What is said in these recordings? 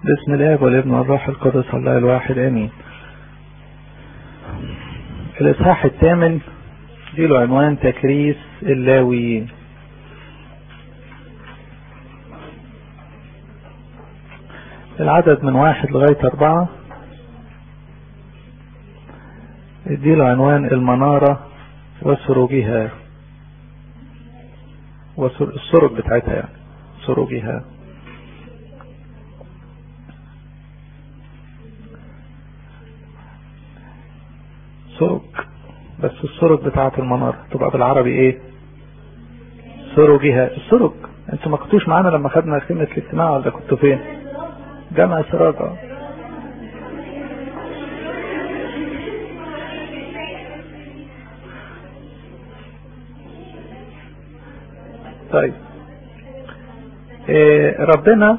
بسم الله والابن والروح القدس الله الواحد امين. الاصحاح الثامن دي له عنوان تكريس اللاويين. العدد من 1 لغاية 4 دي له عنوان المنارة وسروجها والسرج بتاعتها، يعني سروجها. سرج، بس السرج بتاعت المنارة تبقى بالعربي ايه؟ سروجها. السرج انتوا ما كنتوش معانا لما خدنا خيمة الاجتماع ولا كنتوا فين؟ جمع سراج. طيب ربنا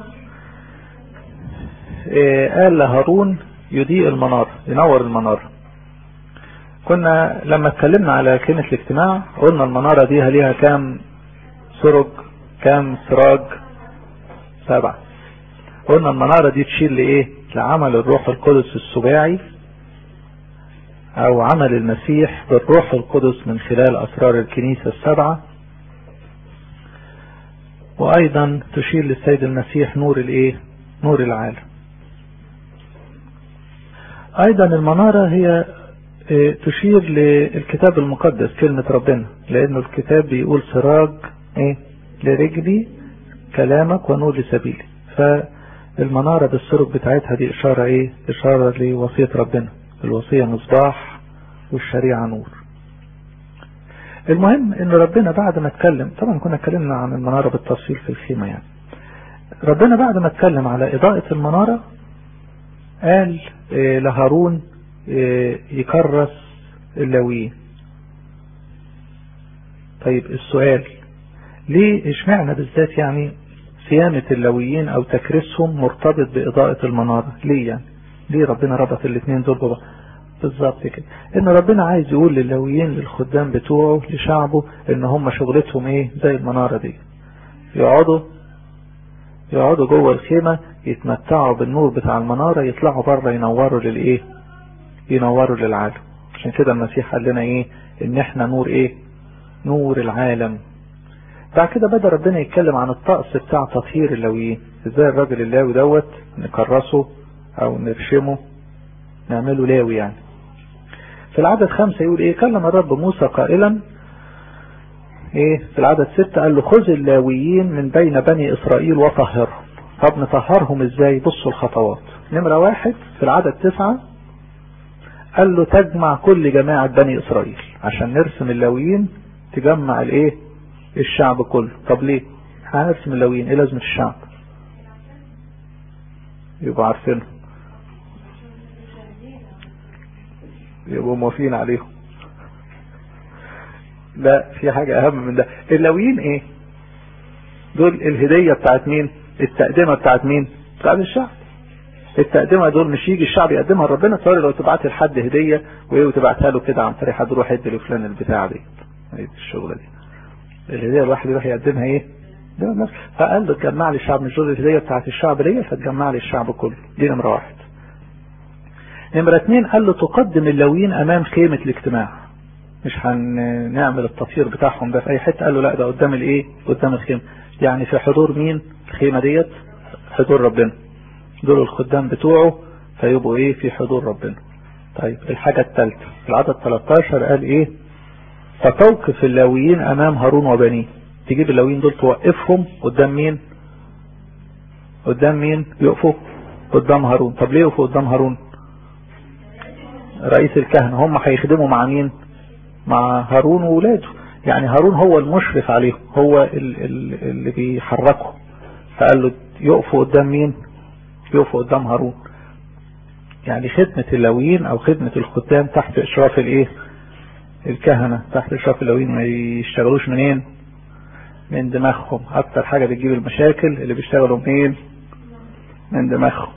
قال لهارون يضيء المنارة، ينور المنارة. كنا لما اتكلمنا على خيمة الاجتماع قلنا المنارة دي ليها كام سرج، كام سراج؟ 7. قلنا المنارة دي تشير لإيه؟ لعمل الروح القدس السباعي أو عمل المسيح بالروح القدس من خلال أسرار الكنيسة 7، وأيضا تشير للسيد المسيح نور الإيه؟ نور العالم. أيضا المنارة هي تشير للكتاب المقدس، كلمة ربنا، لأنه الكتاب بيقول سراج إيه؟ لرجلي كلامك ونور لسبيلي. فالمنارة بالسرج بتاعتها دي إشارة إيه؟ إشارة لوصية ربنا، الوصية مصباح والشريعة نور. المهم إن ربنا بعد ما اتكلم، طبعا كنا اتكلمنا عن المنارة بالتفصيل في الخيمة، يعني ربنا بعد ما اتكلم على إضاءة المنارة قال لهارون يكرس اللاويين. طيب السؤال، ليه اشمعنى بالذات يعني صيانة اللاويين او تكريسهم مرتبط بإضاءة المنارة؟ ليه يعني؟ ليه ربنا ربط الاثنين دول ببعض؟ بالظبط كده، ان ربنا عايز يقول للاويين، للخدام بتوعه، لشعبه، ان هم شغلتهم ايه؟ زي المنارة دي، يقعدوا جوه الخيمة يتمتعوا بالنور بتاع المنارة، يطلعوا بره ينوروا للايه؟ ينوروا للعالم. عشان كده المسيح قال لنا ايه؟ ان احنا نور ايه؟ نور العالم. بعد كده بدأ ربنا يتكلم عن الطقس بتاع تطهير اللاويين، ازاي الراجل اللاوي دوت نكرسه او نرشمه، نعمله لاوي يعني. في العدد 5 يقول ايه؟ كلم الرب موسى قائلا ايه؟ في العدد 6 قال له خذ اللاويين من بين بني اسرائيل وطهرهم. طب نطهرهم ازاي؟ بصوا الخطوات. نمرة 1 في العدد 9 قال له تجمع كل جماعة بني اسرائيل، عشان نرسم اللاويين تجمع الايه؟ الشعب كله. طب ليه هنرسم اللاويين؟ ايه لازمة الشعب؟ يبقوا عارفينهم، يبقوا موافقين عليهم. لا، في حاجة اهم من ده. اللاويين ايه دول؟ الهدية بتاعت مين؟ التقدمة بتاعت مين؟ بتاعت الشعب. التقدمة دول مش يجي الشعب يقدمها لربنا. تصور لو تبعت لحد هدية وايه وتبعتها له كده عن طريق حد، روح يدي لفلان البتاعة دي، الشغلة دي. الهدية الواحد يروح يقدمها ايه؟ فقال له تجمع لي الشعب، مش دول الهدية بتاعت الشعب دي، فتجمع لي الشعب كله. دي نمرة 1. نمرة 2 قال له تقدم اللاويين امام خيمة الاجتماع. مش هنعمل التطهير بتاعهم ده في اي حتة، قال له لا، ده قدام الايه؟ قدام الخيمة. يعني في حضور مين الخيمة ديت؟ حضور ربنا. دول الخدام بتوعه، فيبقوا ايه؟ في حضور ربنا. طيب الحاجة الثالثة في العدد 13 قال ايه؟ فتوقف اللاويين امام هارون وبنيه. تجيب اللاويين دول توقفهم قدام مين؟ قدام مين؟ يقفوا قدام هارون. طب ليه يقفوا قدام هارون؟ رئيس الكهنة. هم هيخدموا مع مين؟ مع هارون وولاده. يعني هارون هو المشرف عليهم، هو اللي بيحركهم. فقال له يقفوا قدام مين؟ يقفوا قدام هارون. يعني خدمة اللاويين او خدمة الخدام تحت اشراف الايه؟ الكهنة. تحت اشراف اللاويين. ما يشتغلوش منين؟ من دماغهم. اكتر حاجة بتجيب المشاكل اللي بيشتغلوا منين؟ من دماغهم.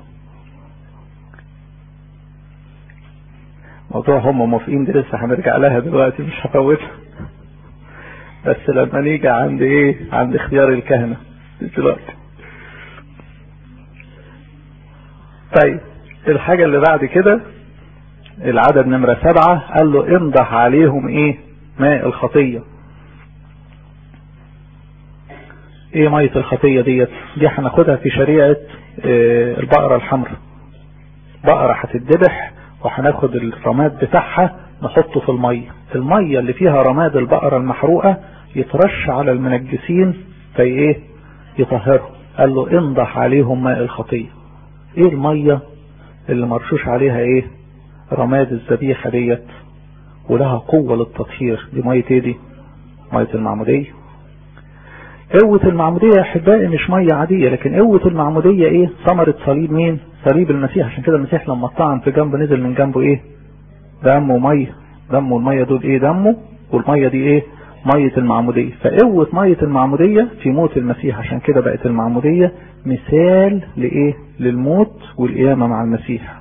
موضوع هم موافقين دي لسه هنرجع لها دلوقتي، مش هفوتها. بس لما نيجي عند ايه؟ عند اختيار الكهنة دلوقتي. طيب الحاجة اللي بعد كده العدد نمرة 7 قال له انضح عليهم ايه؟ ماء الخطية. ايه مية الخطية دي هناخدها في شريعة البقرة الحمراء. بقرة هتتذبح وهناخد الرماد بتاعها نحطه في المية اللي فيها رماد البقرة المحروقة يترش على المنجسين في ايه؟ يطهرهم. قال له انضح عليهم ماء الخطية. ايه المية اللي مرشوش عليها ايه؟ رماد الذبيحة ديت ولها قوة للتطهير. دي مية ايه دي؟ مية المعمودية. قوة المعمودية يا احبائي مش مية عادية، لكن قوة المعمودية ايه؟ ثمرة صليب مين؟ صليب المسيح. عشان كده المسيح لما طعن في جنب نزل من جنبه ايه؟ دم ومية. دم والمية دول ايه؟ دمه، والمية دي ايه؟ مية المعمودية. فقوة مية المعمودية في موت المسيح. عشان كده بقت المعمودية مثال لايه؟ للموت والقيامة مع المسيح.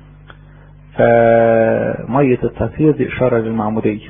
فمية التطهير دي اشارة للمعمودية.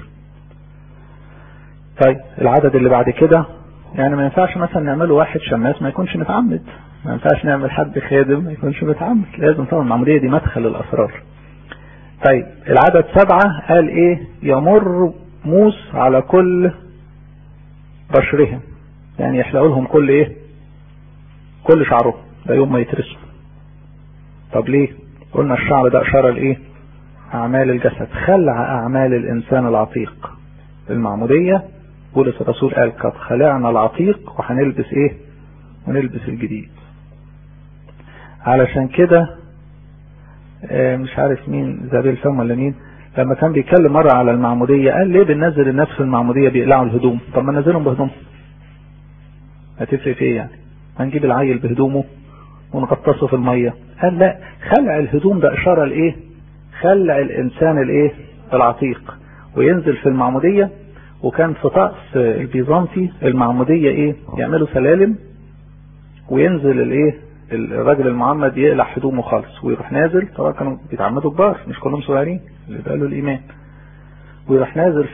طيب العدد اللي بعد كده يعني ما ينفعش مثلا نعمله واحد شماس ما يكونش متعمد، ما ينفعش نعمل حد خادم ما يكونش متعمد، لازم طبعا المعمودية دي مدخل الاسرار. طيب العدد 7 قال ايه؟ يمر موس على كل بشرهم، يعني يحلقوا لهم كل ايه؟ كل شعرهم، ده يوم ما يترسوا. طب ليه؟ قلنا الشعر ده اشاره لايه؟ اعمال الجسد، خلع اعمال الانسان العتيق. المعمودية بولس الرسول قال قد خلعنا العتيق وهنلبس ايه؟ ونلبس الجديد. علشان كده مش عارف مين زابيل فهم ولا مين لما كان بيتكلم مرة على المعمودية قال ليه بننزل الناس في المعمودية بيقلعوا الهدوم؟ طب ما ننزلهم بهدوم، هتفرق في ايه يعني؟ هنجيب العيل بهدومه ونغطسه في المية. قال لا، خلع الهدوم ده اشارة لايه؟ خلع الانسان الايه؟ العتيق، وينزل في المعمودية. وكان في طقس البيزنطي المعمودية ايه؟ يعملوا سلالم وينزل الايه؟ الراجل المعمد يقلع هدومه خالص ويروح نازل. طبعا كانوا بيتعمدوا كبار مش كلهم صغيرين اللي بقالوا الايمان. ويروح نازل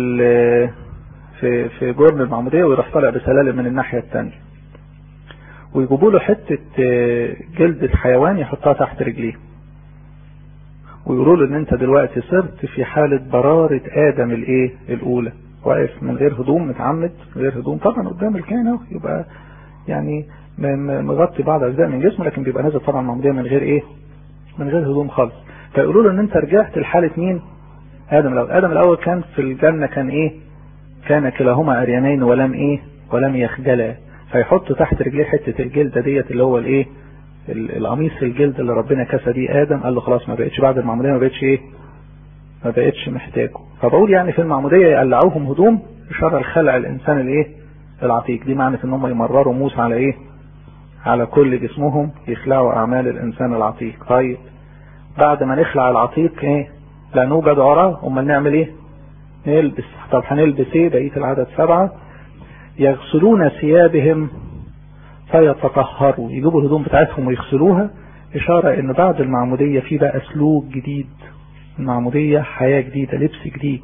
في جرن المعمودية ويروح طالع بسلالم من الناحية التانية، ويجيبوا له حتة جلدة حيوان يحطها تحت رجليه ويقولوا له ان انت دلوقتي صرت في حالة برارة ادم الايه؟ الاولى، واقف من غير هدوم، متعمد من غير هدوم طبعا قدام الكهنة، يبقى يعني مغطي بعض اجزاء من جسمه، لكن بيبقى نازل طبعا معمودية من غير ايه؟ من غير هدوم خالص. فيقولوا له ان انت رجعت لحالة مين؟ ادم الاول. ادم الاول كان في الجنة كان ايه؟ كان كلاهما عريانين ولم ايه؟ ولم يخجلا. فيحط تحت رجليه حتة الجلدة ديت اللي هو الايه؟ القميص الجلد اللي ربنا كسى دي ادم. قال له خلاص ما بقتش بعد المعمودية ما بقتش ايه؟ ما بقتش محتاجه. فبقول يعني في المعمودية يقلعوهم هدوم اشارة لخلع الانسان الايه؟ العتيق. دي معنى ان هم يمرروا موسى على ايه؟ على كل جسمهم، يخلعوا اعمال الانسان العتيق. طيب بعد ما نخلع العتيق ايه؟ لا نوجد عراه، امال نعمل ايه؟ نلبس. طب هنلبس ايه؟ بقية العدد 7 يغسلون ثيابهم فيتطهروا، يجيبوا الهدوم بتاعتهم ويغسلوها، اشارة ان بعد المعمودية في بقى سلوك جديد. المعمودية حياة جديدة، لبس جديد.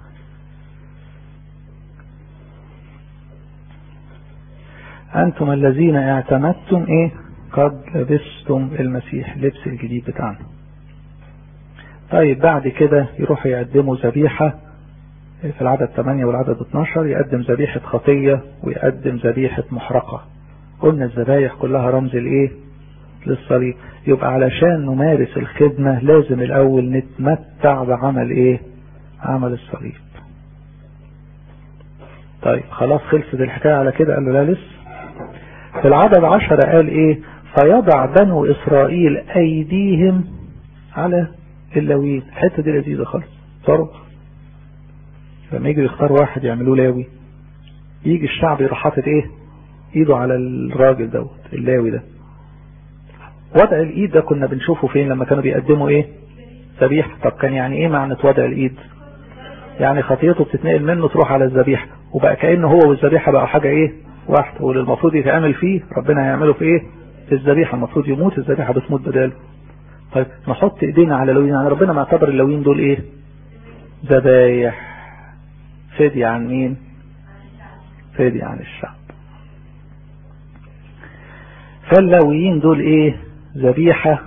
انتم الذين اعتمدتم ايه؟ قد لبستم المسيح، لبس الجديد بتاعنا. طيب بعد كده يروحوا يقدموا ذبيحة في العدد 8 والعدد 12، يقدم ذبيحة خطية ويقدم ذبيحة محرقة. قلنا الذبايح كلها رمز الايه؟ للصليب. يبقى علشان نمارس الخدمة لازم الاول نتمتع بعمل ايه؟ عمل الصليب. طيب خلاص خلصت الحكاية على كده؟ قال له لا لسه. في العدد 10 قال ايه؟ فيضع بنو اسرائيل ايديهم على اللاويين. الحته دي لذيذه خالص. صاروا لما يجي يختار واحد يعملوه لاوي، يجي الشعب يروح حاطط ايه؟ ايده على الراجل دوت اللاوي ده. وضع الايد ده كنا بنشوفه فين؟ لما كانوا بيقدموا ايه؟ ذبيحه. طب كان يعني ايه معنى وضع الايد؟ يعني خطيته بتتنقل منه تروح على الذبيحه، وبقى كأنه هو والذبيحه بقى حاجه ايه؟ واحده. واللي المفروض يتعمل فيه ربنا هيعمله في ايه؟ في الذبيحه. المفروض يموت، الذبيحه بتموت بداله. طيب نحط ايدينا على اللوين، يعني ربنا معتبر اللوين دول ايه؟ ذبايح، فدية عن مين؟ فدية عن الشعب. فاللاويين دول ايه؟ ذبيحة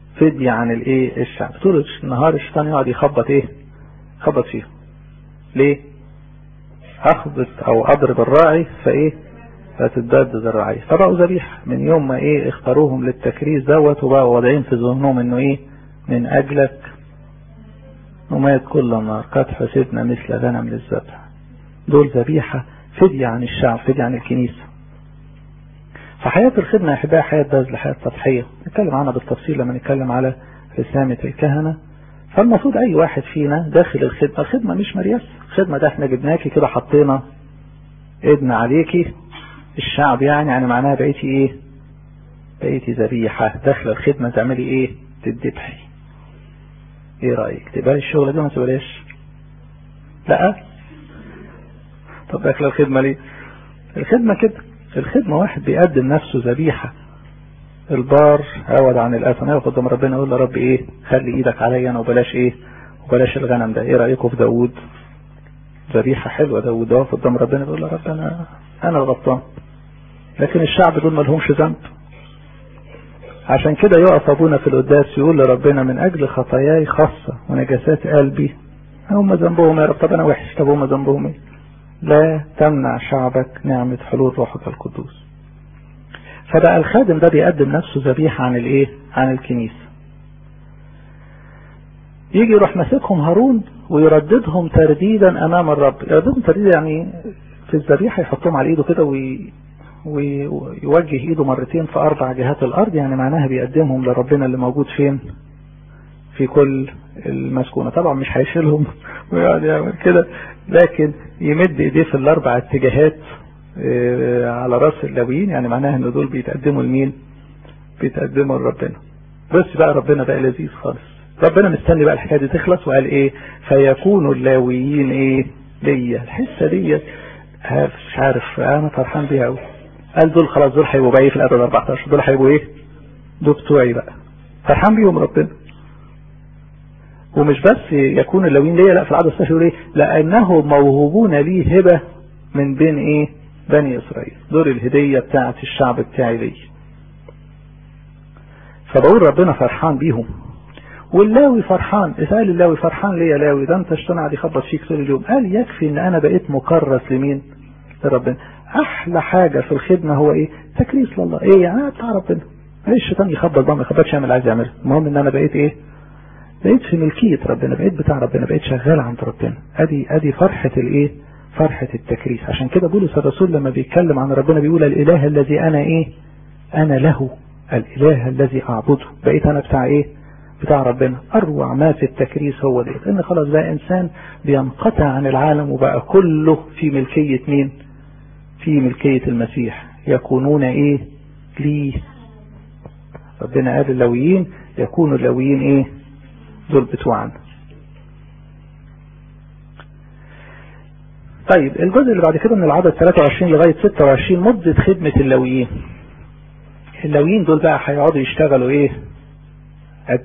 فدية عن الايه الشعب. طول النهار الشيطان يقعد يخبط فيه. ليه؟ اخبط او اضرب الراعي فتتبدد الرعية. فبقوا ذبيحة من يوم ما اختاروهم للتكريس دوت، وبقوا واضعين في ذهنهم انه من اجلك ومات كل النار قد حسبنا مثل غنم للذبح. دول ذبيحة فدية عن الشعب، فدية عن الكنيسة. فحياة الخدمة يا احبائي حياة بذل، حياة تضحية، نتكلم عنها بالتفصيل لما نتكلم على رسامة الكهنة. فالمفروض اي واحد فينا داخل الخدمة مش مرياس. الخدمة ده احنا جبناكي كده حطينا ايدنا عليكي الشعب، يعني معناها بقيتي ذبيحة داخل الخدمة. تعملي تذبحي. ايه رأيك؟ تقبلي الشغل ده ما تقبليش؟ لا. طب داخل الخدمة ليه؟ الخدمة كده، الخدمة واحد بيقدم نفسه ذبيحة. البار عوض عن الأثم، يقف قدام ربنا يقول له رب خلي ايدك عليا انا وبلاش الغنم ده. ايه رأيكم في داود؟ ذبيحة حلوة. داود واقف قدام ربنا يقول له رب انا الغلطان، لكن الشعب دول ما لهمش ذنب. عشان كده يقف ابونا في القداس يقول لربنا من اجل خطاياي خاصة ونجاسات قلبي هم ذنبهم يا رب. طب انا وحش، طب هم ذنبهم ايه؟ لا تمنع شعبك نعمة حلول روحك القدوس. فبقى الخادم ده بيقدم نفسه ذبيحة عن عن الكنيسة. يجي يروح ماسكهم هارون ويرددهم ترديدا امام الرب. يرددهم ترديدا يعني في الذبيحة يحطهم على ايده كده ويوجه ايده مرتين في 4 جهات الارض، يعني معناها بيقدمهم لربنا اللي موجود فين؟ في كل المسكونة. طبعا مش هيشيلهم ويقعد يعمل كده، لكن يمد ايديه في ال4 اتجاهات على راس اللاويين، يعني معناها ان دول بيتقدموا لمين؟ بيتقدموا لربنا. بس بقى ربنا بقى لذيذ خالص. ربنا مستني بقى الحكايه دي تخلص وقال فيكون اللاويين ليا. الحصه دي مش عارف انا فرحان بيها قوي. قال دول خلاص، دول هيبقوا بقى في العدد 14، دول هيبقوا دول بتوعي بقى. فرحان بيهم ربنا. ومش بس يكون اللاويين ليا، لا في العدد 16 يقول لانه موهوبون لي هبه من بين بني اسرائيل. دول الهديه بتاعه الشعب بتاعي لي. فبقول ربنا فرحان بيهم. واللاوي فرحان. اسأل اللاوي فرحان ليه يا لاوي؟ ده انت الشيطان قاعد يخبط فيك طول اليوم. قال يكفي ان انا بقيت مكرس لمين؟ لربنا. احلى حاجة في الخدمة هو تكريس لله. يعني بتاع ربنا. الشيطان يخبط بقى ما يخبطش، يعمل عايز يعمله. المهم ان انا بقيت بقيت في ملكية ربنا، بقيت بتاع ربنا، بقيت شغال عند ربنا. ادي فرحة فرحة التكريس. عشان كده بولس الرسول لما بيتكلم عن ربنا بيقول الاله الذي انا انا له، الاله الذي اعبده. بقيت انا بتاع ربنا. اروع ما في التكريس هو ان خلاص بقى انسان بينقطع عن العالم وبقى كله في ملكية مين؟ في ملكية المسيح. يكونون لي. ربنا قال اللاويين يكونوا اللاويين دول بتوعنا. طيب الجزء اللي بعد كده من العدد 23 لغاية 26 مدة خدمة اللاويين. اللاويين دول بقى هيقعدوا يشتغلوا قد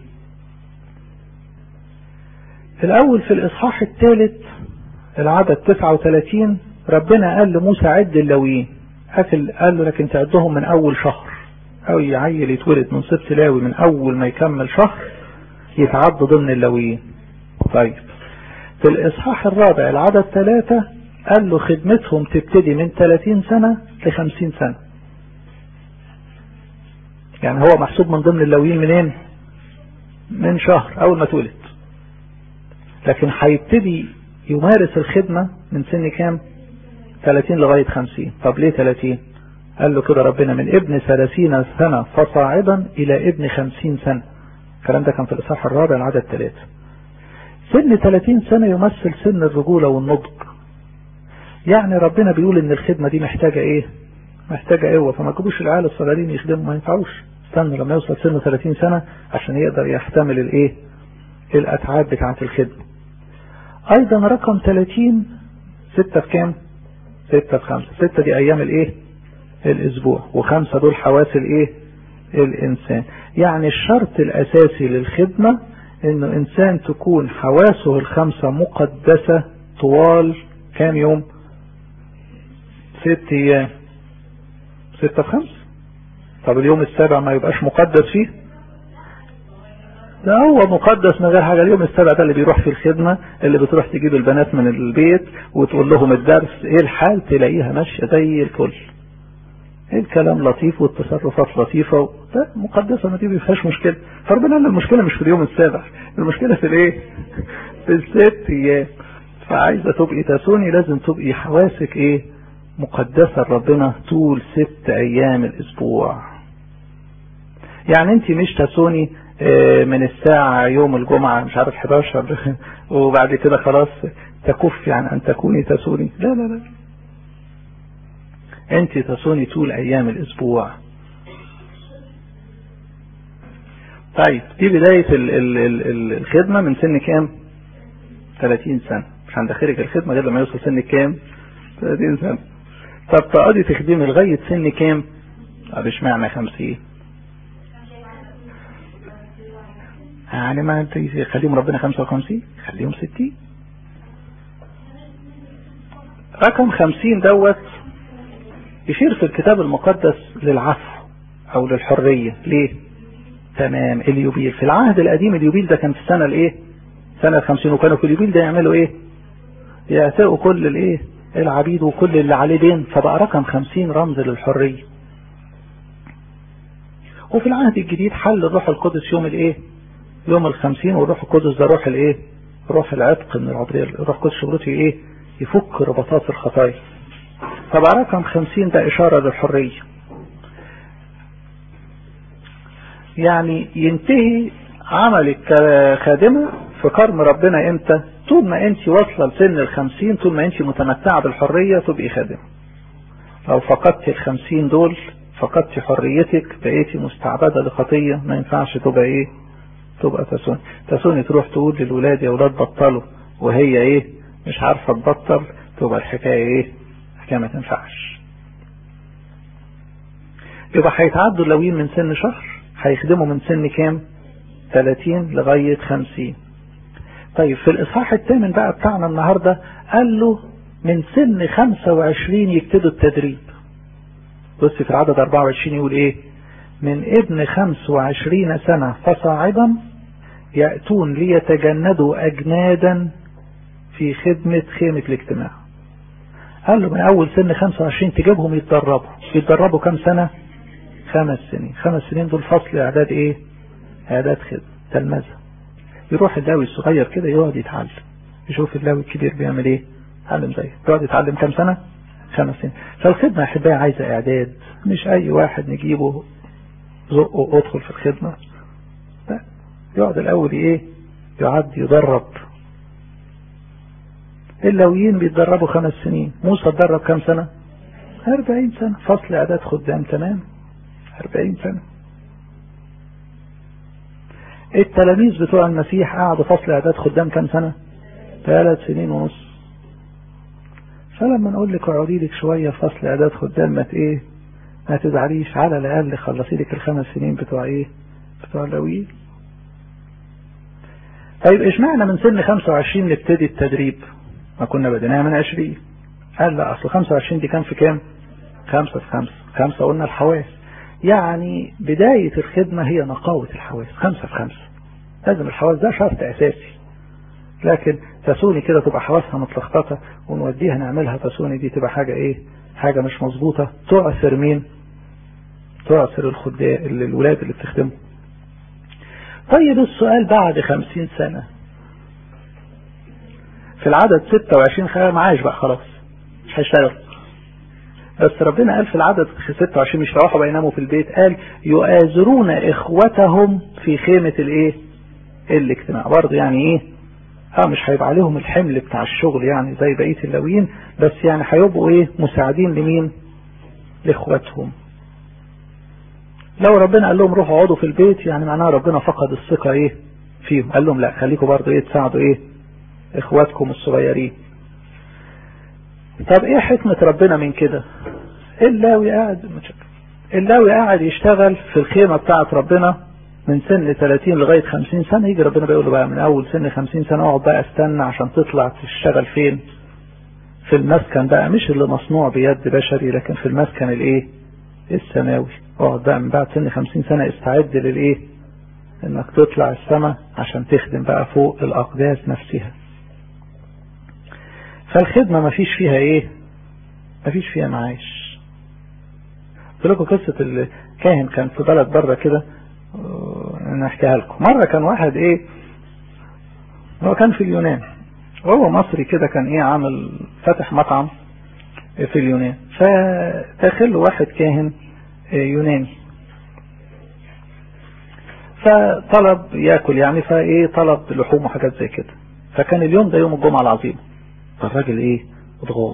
الأول في الإصحاح الثالث العدد 39 ربنا قال لموسى عد اللاويين. قال له لكن تعدهم من أول شهر، أو يعيل يتولد من سبط لاوي من أول ما يكمل شهر يتعد ضمن اللاويين. طيب في الإصحاح الرابع العدد 3 قال له خدمتهم تبتدي من 30 سنة ل50 سنة. يعني هو محسوب من ضمن اللاويين منين؟ من شهر أول ما تولد، لكن هيبتدي يمارس الخدمة من سن كام؟ 30 لغاية 50. طب ليه 30؟ قال له كده ربنا من ابن 30 سنة فصاعدا إلى ابن 50 سنة. الكلام ده كان في الإصحاح الرابع العدد 3. سن 30 سنة يمثل سن الرجولة والنضج. يعني ربنا بيقول ان الخدمة دي محتاجة محتاجة قوة. فما تجيبوش العيال الصغيرين يخدموا، ما ينفعوش. استنى لما يوصل سن 30 سنة عشان يقدر يحتمل الأتعاب بتاعة الخدمة. ايضا رقم 30 6 في كام؟ 6 في 5. 6 دي ايام الاسبوع، و5 دول حواس الانسان. يعني الشرط الاساسي للخدمة انه انسان تكون حواسه ال5 مقدسة طوال كام يوم؟ 6 ايام. 6 في 5. طب اليوم السابع ما يبقاش مقدس فيه؟ ده هو مقدس من غير حاجة. اليوم السبت ده اللي بيروح في الخدمة، اللي بتروح تجيب البنات من البيت وتقول لهم الدرس، ايه الحال، تلاقيها ماشية زي الفل، الكلام لطيف والتصرفات لطيفة، ده مقدسة، ما دي مفيهاش مشكلة. فربنا قال المشكلة مش في اليوم السابع، المشكلة في الايه؟ في الست ايام. فعايزة تبقي تسوني لازم تبقي حواسك ايه؟ مقدسة لربنا طول 6 ايام الاسبوع. يعني انت مش تسوني من الساعة يوم الجمعة مش عارف 11 وبعد كده خلاص تكف يعني ان تكوني تسوني، لا لا لا، انت تصوني طول ايام الاسبوع. طيب دي بداية الخدمة من سن كام؟ 30 سنة. مش هندخلك الخدمة غير لما يوصل سن كام؟ 30 سنة. طب تقعدي تخدمي لغاية سن كام؟ طب اشمعنى 50؟ يعني ما انت خليهم ربنا 55، خليهم 60. رقم 50 دوت يشير في الكتاب المقدس للعفو او للحرية. ليه؟ تمام. اليوبيل في العهد القديم، اليوبيل ده كان في السنة الايه؟ سنة 50. وكانوا في اليوبيل ده يعملوا ايه؟ يعتقوا كل الايه؟ العبيد وكل اللي عليه دين. فبقى رقم 50 رمز للحرية. وفي العهد الجديد حل الروح القدس يوم الايه؟ يوم 50. والروح القدس ده روح الايه؟ روح العتق من العبودية. الروح القدس شغلته ايه؟ يفك رباطات الخطايا. فبقى رقم 50 ده اشارة للحرية. يعني ينتهي عملك كخادمة في كرم ربنا امتى؟ طول ما انت واصلة لسن 50، طول ما انت متمتعة بالحرية تبقي خادمة. لو فقدت 50 دول فقدت حريتك، بقيتي مستعبدة لخطية، ما ينفعش تبقى ايه؟ تبقى تسوني. تسوني تروح تقول للولاد يا ولاد بطلوا، وهي ايه؟ مش عارفة تبطل، تبقى الحكاية ايه؟ حكاية ما تنفعش. يبقى هيتعدوا اللوين من سن شهر، هيخدموا من سن كام؟ 30 لغاية 50. طيب في الإصحاح الثامن بقى بتاعنا النهاردة قال له من سن 25 يبتدوا التدريب. بص في العدد 24 يقول ايه؟ من ابن 25 سنة فصاعدا يأتون ليتجندوا أجنادا في خدمة خيمة الاجتماع. قال له من أول سن 25 تجيبهم يتدربوا كم سنة؟ 5 سنين. 5 سنين دول فصل إعداد ايه؟ إعداد خدمة تلمذة. يروح اللاوي الصغير كده يقعد يتعلم، يشوف اللاوي الكبير بيعمل ايه، يتعلم زيه. يقعد يتعلم كم سنة؟ 5 سنين. فالخدمة احبائي عايزة اعداد، مش اي واحد نجيبه زقه ادخل في الخدمة. لا، يقعد الاول ايه؟ يقعد يدرب. اللاويين بيتدربوا 5 سنين. موسى اتدرب كم سنة؟ 40 سنة. فصل اعداد خدام تمام 40 سنة. التلاميذ بتوع المسيح قعدوا فصل اعداد خدام كم سنة؟ 3 سنين ونص. فلما نقول لك اقعدي لك شوية فصل اعداد خدام ما تزعليش، على الاقل خلصي لك ال5 سنين بتوع ايه؟ بتوع اللاويين. طيب اشمعنى من سن 25 نبتدي التدريب؟ ما كنا بديناها من 20. قال لا، اصل 25 دي كان في كام؟ 5 في 5. 5 قلنا الحواس، يعني بداية الخدمة هي نقاوة الحواس. 5 في 5 لازم الحواس، ده شرط اساسي. لكن تسوني كده تبقى حواسها متلخبطة ونوديها نعملها تسوني، دي تبقى حاجة ايه؟ حاجة مش مظبوطة، تعثر مين؟ تعثر الخدام الولاد اللي بتخدمه. طيب السؤال بعد 50 سنة في العدد 26 معاش بقى خلاص مش هيشتغل. بس ربنا قال في العدد 26 مش روحوا بقى يناموا في البيت، قال يؤازرون اخوتهم في خيمة الايه؟ الاجتماع. برضه يعني ايه؟ مش هيبقى عليهم الحمل بتاع الشغل يعني زي بقية اللاويين، بس يعني هيبقوا ايه؟ مساعدين لمين؟ لاخواتهم. لو ربنا قال لهم روحوا اقعدوا في البيت يعني معناها ربنا فقد الثقة ايه؟ فيهم. قال لهم لا، خليكم برضه ايه؟ تساعدوا ايه؟ اخواتكم الصغيرين. طب ايه حكمة ربنا من كده؟ اللاوي قاعد يشتغل في الخيمة بتاعت ربنا من سن 30 لغاية 50 سنة. يجي ربنا بيقول له بقى من اول سن 50 سنة اقعد بقى استنى عشان تطلع تشتغل فين؟ في المسكن بقى، مش اللي مصنوع بيد بشري، لكن في المسكن الايه؟ السماوي. اقعد بقى من بعد سن 50 سنة استعد للايه؟ انك تطلع السماء عشان تخدم بقى فوق الاقداس نفسها. فالخدمة مفيش فيها ايه؟ مفيش فيها معاش. قلت لكم قصة الكاهن كان في بلد بره كده، نحكيها لكم. مرة كان واحد ايه، هو كان في اليونان وهو مصري كده، كان ايه عامل فتح مطعم في اليونان، فداخل واحد كاهن يوناني فطلب ياكل يعني، فايه طلب لحوم وحاجات زي كده. فكان اليوم ده يوم الجمعة العظيمة، فالراجل ايه اتغاظ.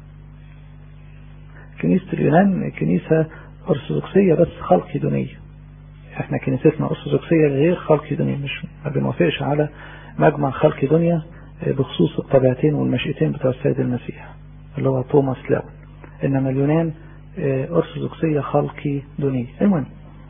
كنيسة اليونان كنيسة أرثوذكسية بس خلقيدونية، احنا كنيستنا أرثوذكسية غير خلقيدونية، مش ما بنوافقش على مجمع خلقيدونيا بخصوص الطبيعتين والمشيئتين بتوع السيد المسيح اللي هو توماس لاون. انما اليونان أرثوذكسية خلقيدونية. المهم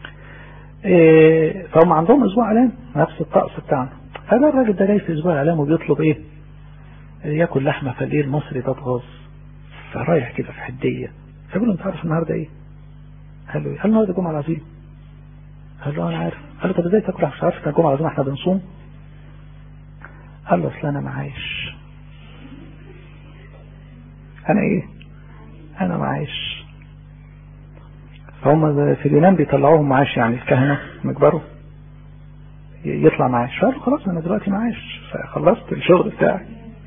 فهم عندهم اسبوع اعلام نفس الطقس بتاعنا. فده الراجل ده جاي في اسبوع اعلام وبيطلب ايه؟ ياكل لحمه. فالايه المصري ده اتغاظ، فرايح كده في حديه، فبيقول له انت عارف النهارده ايه؟ قال له النهارده الجمعه العظيمه. قال له انا عارف. قال له طب ازاي تاكل؟ مش عارف ان الجمعه العظيمه احنا بنصوم؟ قال له اصل انا معايش. انا ايه؟ انا معايش. فهم في اليونان بيطلعوهم معاش، يعني الكهنه مجبره يطلع معاش. فقال له خلاص انا دلوقتي معاش، فخلصت الشغل بتاعي.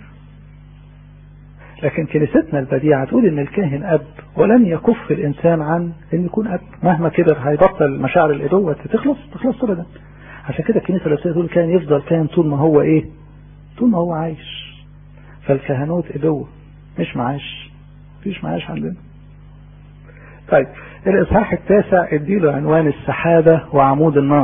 لكن كنيستنا البديعة تقول ان الكاهن اب، ولن يكف الانسان عن ان يكون اب. مهما كبر هيبطل مشاعر الابوة تخلص ابدا. عشان كده الكنيسة الاساسية تقول كان يفضل كاهن طول ما هو ايه؟ طول ما هو عايش. فالكهنوت ابوة مش معاش، مفيش معاش عندنا. طيب الاصحاح 9 اديله عنوان السحابة وعمود النار.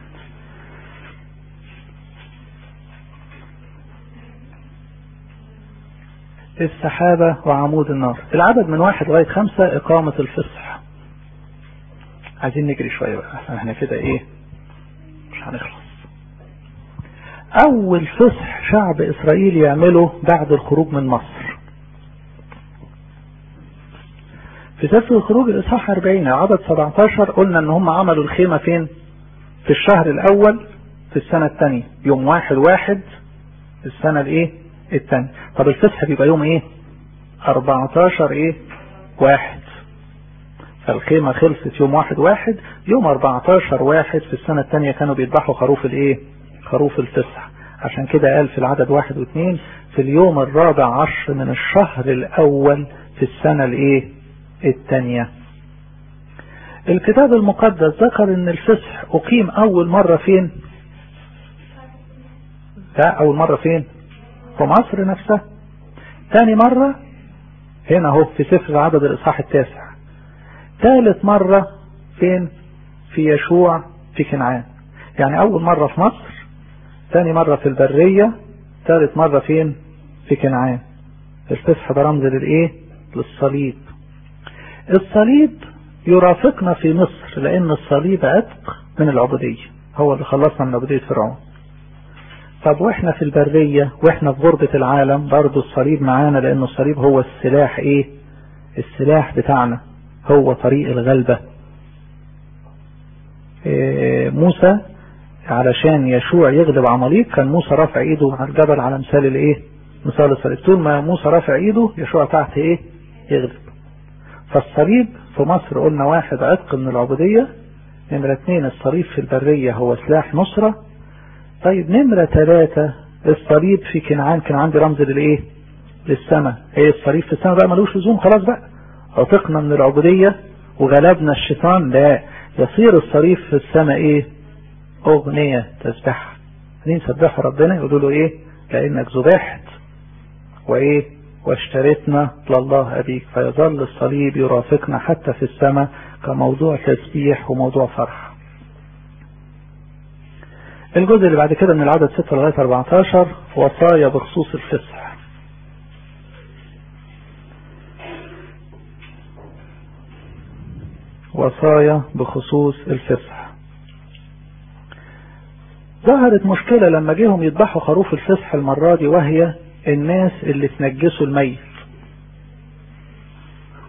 السحابة وعمود النار. العدد من 1 لغاية 5 إقامة الفصح. عايزين نجري شوية بقى، احنا كده ايه مش هنخلص. أول فصح شعب إسرائيل يعمله بعد الخروج من مصر. في سفر الخروج الإصحاح 40 عدد 17 قلنا ان هم عملوا الخيمة فين؟ في الشهر الأول في السنة الثانية، يوم 1/1 في السنة الايه الثانية. طب الفصح بيبقى يوم ايه؟ 14 ايه 1. فالخيمة خلصت يوم 1/1. يوم 14/1 في السنة الثانية كانوا بيذبحوا خروف الايه؟ خروف الفصح. عشان كده قال في العدد 1 و2 في اليوم 14 من الشهر الأول في السنة الايه الثانية. الكتاب المقدس ذكر ان الفصح أقيم أول مرة فين؟ لا، أول مرة فين؟ في مصر نفسها. ثاني مرة هنا اهو في سفر العدد الإصحاح 9. ثالث مرة فين؟ في يشوع في كنعان. يعني أول مرة في مصر، ثاني مرة في البرية، ثالث مرة فين؟ في كنعان. الفصح ده رمز للإيه؟ للصليب. الصليب يرافقنا في مصر لأن الصليب عتق من العبودية، هو اللي خلصنا من عبودية فرعون. طب واحنا في البرية واحنا في غربة العالم برضو الصليب معانا، لأن الصليب هو السلاح ايه؟ السلاح بتاعنا، هو طريق الغلبة. موسى علشان يشوع يغلب عماليق كان موسى رافع ايده على الجبل على مثال الايه؟ مثال الصليب. طول ما موسى رافع ايده يشوع تحت ايه؟ يغلب. فالصليب في مصر قلنا 1 عتق من العبودية. نمرة 2 الصليب في البرية هو سلاح نصرة. طيب نمرة 3 الصليب في كنعان. كنعان دي رمز للايه؟ للسماء. ايه الصليب في السماء بقى ملوش لزوم، خلاص بقى عتقنا من العبودية وغلبنا الشيطان. لا، يصير الصليب في السماء ايه؟ اغنية تسبح. سبحوا ربنا يقولوا له ايه؟ لانك ذبحت وايه؟ واشتريتنا لله ابيك. فيظل الصليب يرافقنا حتى في السماء كموضوع تسبيح وموضوع فرح. الجزء اللي بعد كده من العدد 6 لغاية 14 وصايا بخصوص الفصح. وصايا بخصوص الفصح. ظهرت مشكلة لما جيهم يذبحوا خروف الفصح المرة دي، وهي الناس اللي تنجسوا الميت.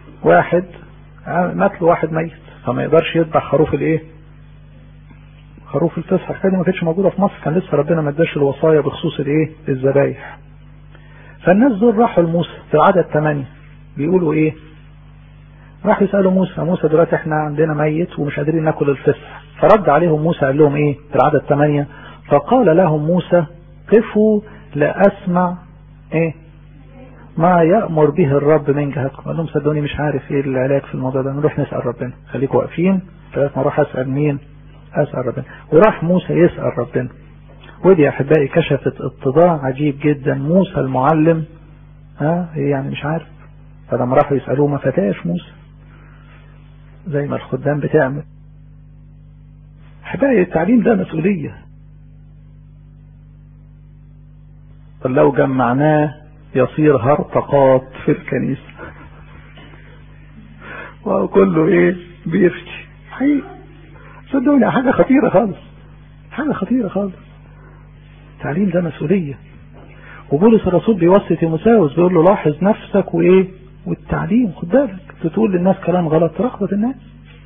واحد مات له واحد ميت فما يقدرش يذبح خروف الايه؟ خروف الفصح. الحكايه دي ما كانتش موجوده في مصر، كان لسه ربنا ما اداش الوصايا بخصوص الايه الذبايح. فالناس دول راحوا لموسى في العدد 8 بيقولوا ايه؟ راحوا يسالوا موسى دلوقتي احنا عندنا ميت ومش قادرين ناكل الفصح. فرد عليهم موسى قال لهم ايه في العدد 8؟ فقال لهم موسى قفوا لاسمع ايه ما يأمر به الرب من جهتكم. قال لهم صدقوني مش عارف ايه العلاج في الموضوع ده، نروح نسأل ربنا، خليكم واقفين لغايه ما اروح اسأل مين؟ اسأل ربنا. وراح موسى يسأل ربنا. ودي يا احبائي كشفت اتضاع عجيب جدا. موسى المعلم يعني مش عارف، فلما راحوا يسألوه ما فتاش موسى زي ما الخدام بتعمل. احبائي التعليم ده مسؤولية، لو جمعناه يصير هرطقات في الكنيسة وكله ايه بيفتي حقيقي. صدقوني حاجة خطيرة خالص، حاجة خطيرة خالص. التعليم ده مسؤولية. وبولس الرسول بيوصي تيموثاوس بيقول له لاحظ نفسك وايه والتعليم، خد بالك تقول للناس كلام غلط تلخبط الناس.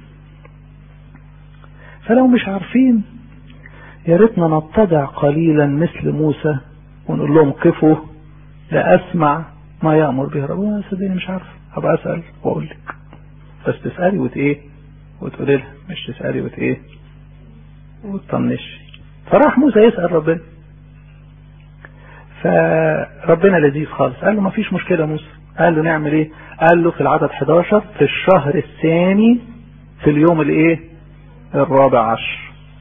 فلو مش عارفين يا ريتنا نتضع قليلا مثل موسى ونقول لهم قفوا لأسمع ما يأمر به ربنا. صدقني مش عارف، هبقى أسأل وأقول لك، بس تسألي وتقولي لها، مش تسألي وتطنشي. فراح موسى يسأل ربنا، فربنا لذيذ خالص قال له ما فيش مشكلة موسى. قال له نعمل ايه؟ قال له في العدد 11 في الشهر الثاني في اليوم الايه 14.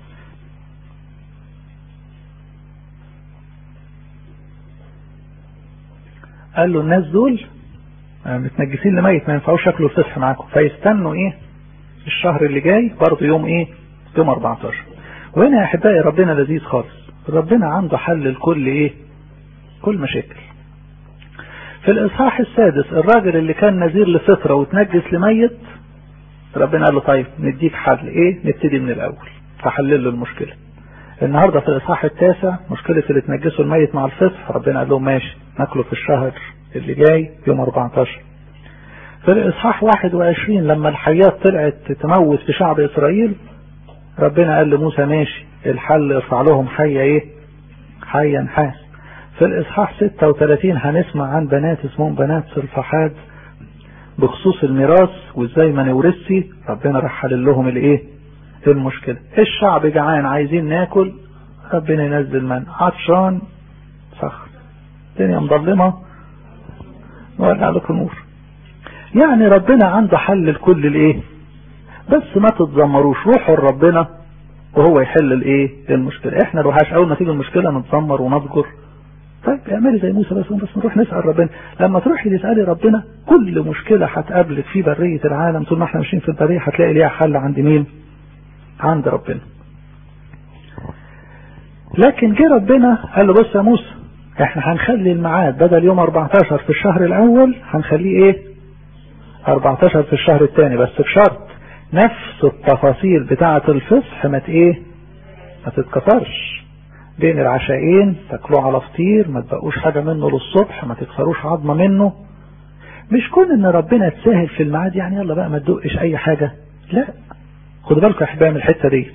قال له الناس دول متنجسين لميت ما ينفعوش ياكلوا الفصح معاكم، فيستنوا ايه الشهر اللي جاي برضه يوم ايه يوم 14. وهنا يا احبائي ربنا لذيذ خالص، ربنا عنده حل لكل ايه كل مشاكل. في الاصحاح السادس الراجل اللي كان نذير لفطرة وتنجس لميت، ربنا قال له طيب نديك حل ايه، نبتدي من الاول، فحلل له المشكلة. النهاردة في الاصحاح التاسع مشكلة اللي تنجسوا الميت مع الفصح، ربنا قال لهم ماشي ناكله في الشهر اللي جاي يوم 14. في الاصحاح 21 لما الحيات طلعت تموت في شعب اسرائيل، ربنا قال لموسى ماشي الحل ارفع لهم حية ايه حية نحاس. في الاصحاح 36 هنسمع عن بنات اسمهم بنات سلفحاد بخصوص الميراث وازاي ما نورثش، ربنا راح حلل لهم الايه المشكلة. الشعب جعان عايزين ناكل، ربنا ينزل من عطشان صخر، الدنيا مظلمة نولع لكم نور. يعني ربنا عنده حل لكل الايه، بس ما تتذمروش، روحوا لربنا وهو يحل الايه المشكلة. احنا روحاش اول ما تيجي المشكلة نتذمر ونضجر. طيب اعملي زي موسى بس نروح نسأل ربنا. لما تروحي تسألي ربنا كل مشكلة هتقابلك في برية العالم طول ما احنا ماشيين في البرية هتلاقي ليها حل عند مين؟ عند ربنا. لكن جه ربنا قال له بص يا موسى احنا هنخلي الميعاد بدل يوم 14 في الشهر الاول هنخليه ايه 14 في الشهر الثاني، بس بشرط نفس التفاصيل بتاعة الفصح ما تتكسرش بين العشاءين، تاكلوه على فطير، ما تبقوش حاجة منه للصبح، ما تكسروش عظمة منه. مش كون ان ربنا تساهل في الميعاد يعني يلا بقى ما تدقش اي حاجة، لا. خدوا بالكم يا احبائي من الحتة دي.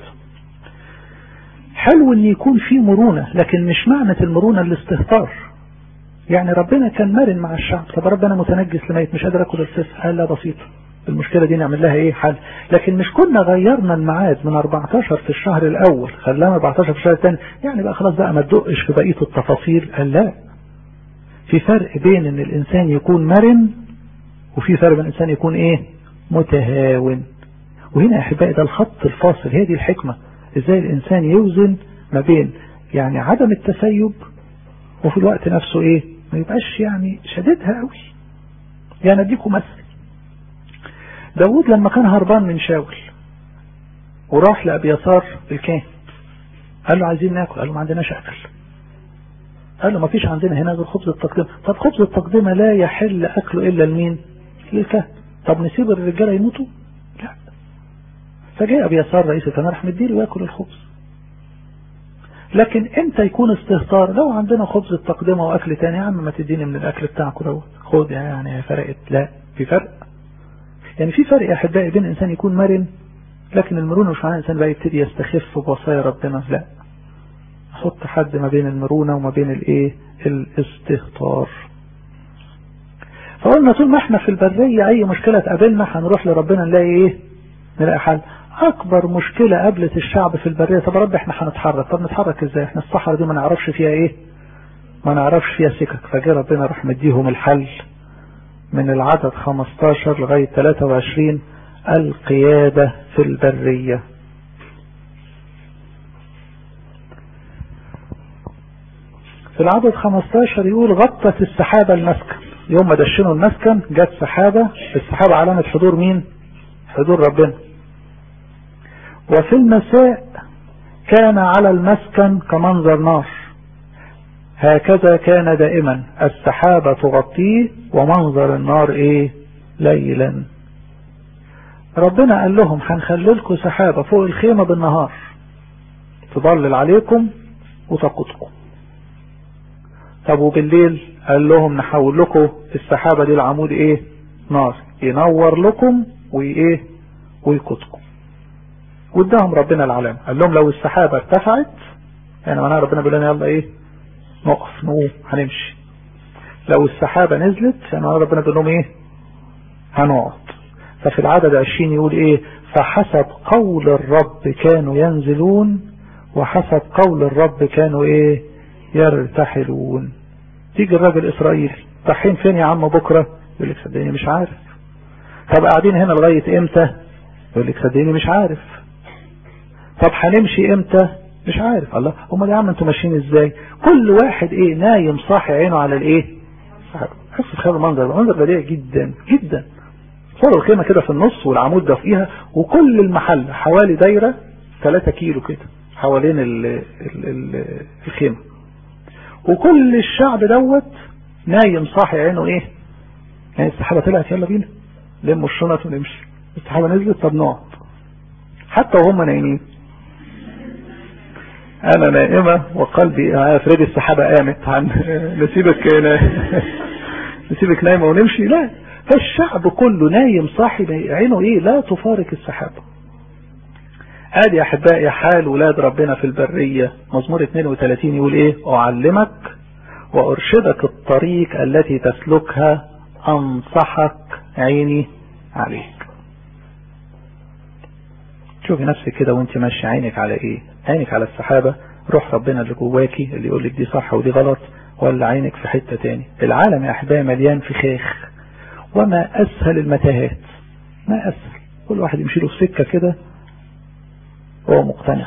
حلو ان يكون في مرونة، لكن مش معنى المرونة الاستهتار. يعني ربنا كان مرن مع الشعب، طب ربنا متنجس لميت مش قادر اكل الفصح، قال لا بسيطة المشكلة دي نعمل لها ايه حل. لكن مش كنا غيرنا الميعاد من 14 في الشهر الاول خلانا 14 في الشهر الثاني يعني بقى خلاص بقى ما تدقش في بقية التفاصيل، قال لا. في فرق بين ان الانسان يكون مرن وفي فرق بين الانسان يكون ايه متهاون. وهنا يا احبائي ده الخط الفاصل، هي دي الحكمة ازاي الانسان يوزن ما بين يعني عدم التسيب وفي الوقت نفسه ايه ما يبقاش يعني شديدها قوي. يعني اديكم مثل، داود لما كان هربان من شاول وراح لأبياثار الكاهن قال له عايزين ناكل، قال له ما عندناش اكل، قال له ما فيش عندنا هنا غير خبز التقدمة. طب خبز التقدمة لا يحل اكله الا لمين؟ للكاهن. طب نسيب الرجاله يموتوا؟ لا. فجاء أبياثار رئيس الكهنة راح مديله وياكل الخبز. لكن امتى يكون استهتار؟ لو عندنا خبز التقدمة واكل تاني، يا عم ما تديني من الاكل بتاعكم دوت خد يعني فرقت، لا في فرق. يعني في فرق يا احبائي بين انسان يكون مرن لكن المرونة مش معناها الإنسان بقى يبتدي يستخف بوصايا ربنا، لا، حط حد ما بين المرونة وما بين الايه الاستهتار. فقلنا طول ما احنا في البرية اي مشكلة تقابلنا هنروح لربنا نلاقي ايه؟ نلاقي حل. اكبر مشكلة قابلت الشعب في البرية، طب رب احنا هنتحرك، طب نتحرك ازاي؟ احنا الصحراء دي ما نعرفش فيها ايه؟ ما نعرفش فيها سكك. فجاء ربنا راح مديهم الحل من العدد 15 لغاية 23، القيادة في البرية. في العدد 15 يقول غطت السحابة المسكن. يوم ما دشنوا المسكن جت سحابة، السحابة علامة حضور مين؟ حضور ربنا. وفي المساء كان على المسكن كمنظر نار، هكذا كان دائما، السحابة تغطيه ومنظر النار ايه؟ ليلا. ربنا قال لهم هنخللكم سحابة فوق الخيمة بالنهار تضلل عليكم وتقودكم. طب وبالليل قال لهم نحول لكم السحابة دي العمود ايه؟ نار، ينور لكم وايه؟ ويقودكم. واداهم ربنا العلامة، قال لهم لو السحابة ارتفعت يعني معناها ربنا بيقول لنا يلا ايه؟ نقف نقوم هنمشي. لو السحابة نزلت يعني ربنا بيقول لهم ايه؟ هنقعد. ففي العدد 20 يقول ايه؟ فحسب قول الرب كانوا ينزلون وحسب قول الرب كانوا ايه؟ يرتحلون. تيجي الراجل الاسرائيلي رايحين فين يا عم بكرة؟ يقول لك صدقني مش عارف. طب قاعدين هنا لغاية امتى؟ يقول لك صدقني مش عارف. طب هنمشي امتى؟ مش عارف. الله، امال يا عم انتوا ماشيين ازاي؟ كل واحد ايه؟ نايم صاحي عينه على الايه؟ حس تخيل المنظر بديع جدا جدا. صوروا الخيمة كده في النص والعمود ده فيها، وكل المحل حوالي دايرة 3 كيلو كده حوالين الخيمة، وكل الشعب دوت نايم صاحي عينه ايه؟ يعني السحابة طلعت يلا بينا لموا الشنط ونمشي، السحابة نزلت طب نقعد. حتى وهم نايمين، انا نائمة وقلبي افرد السحابة قامت عن نسيبك نايمة ونمشي، لا، فالشعب كله نايم صاحي عينه ايه؟ لا تفارق السحابة. ادي يا احبائي حال ولاد ربنا في البرية. مزمور 32 يقول ايه؟ اعلمك وارشدك الطريق التي تسلكها، انصحك عيني عليك. شوفي نفسك كده وانت ماشي، عينك على ايه؟ عينك على السحابة، روح ربنا اللي جواكي اللي يقول لك دي صح ودي غلط، ولا عينك في حتة تاني؟ العالم يا احبائي مليان فخاخ، وما اسهل المتاهات، ما اسهل كل واحد يمشي له في سكة كده هو مقتنع.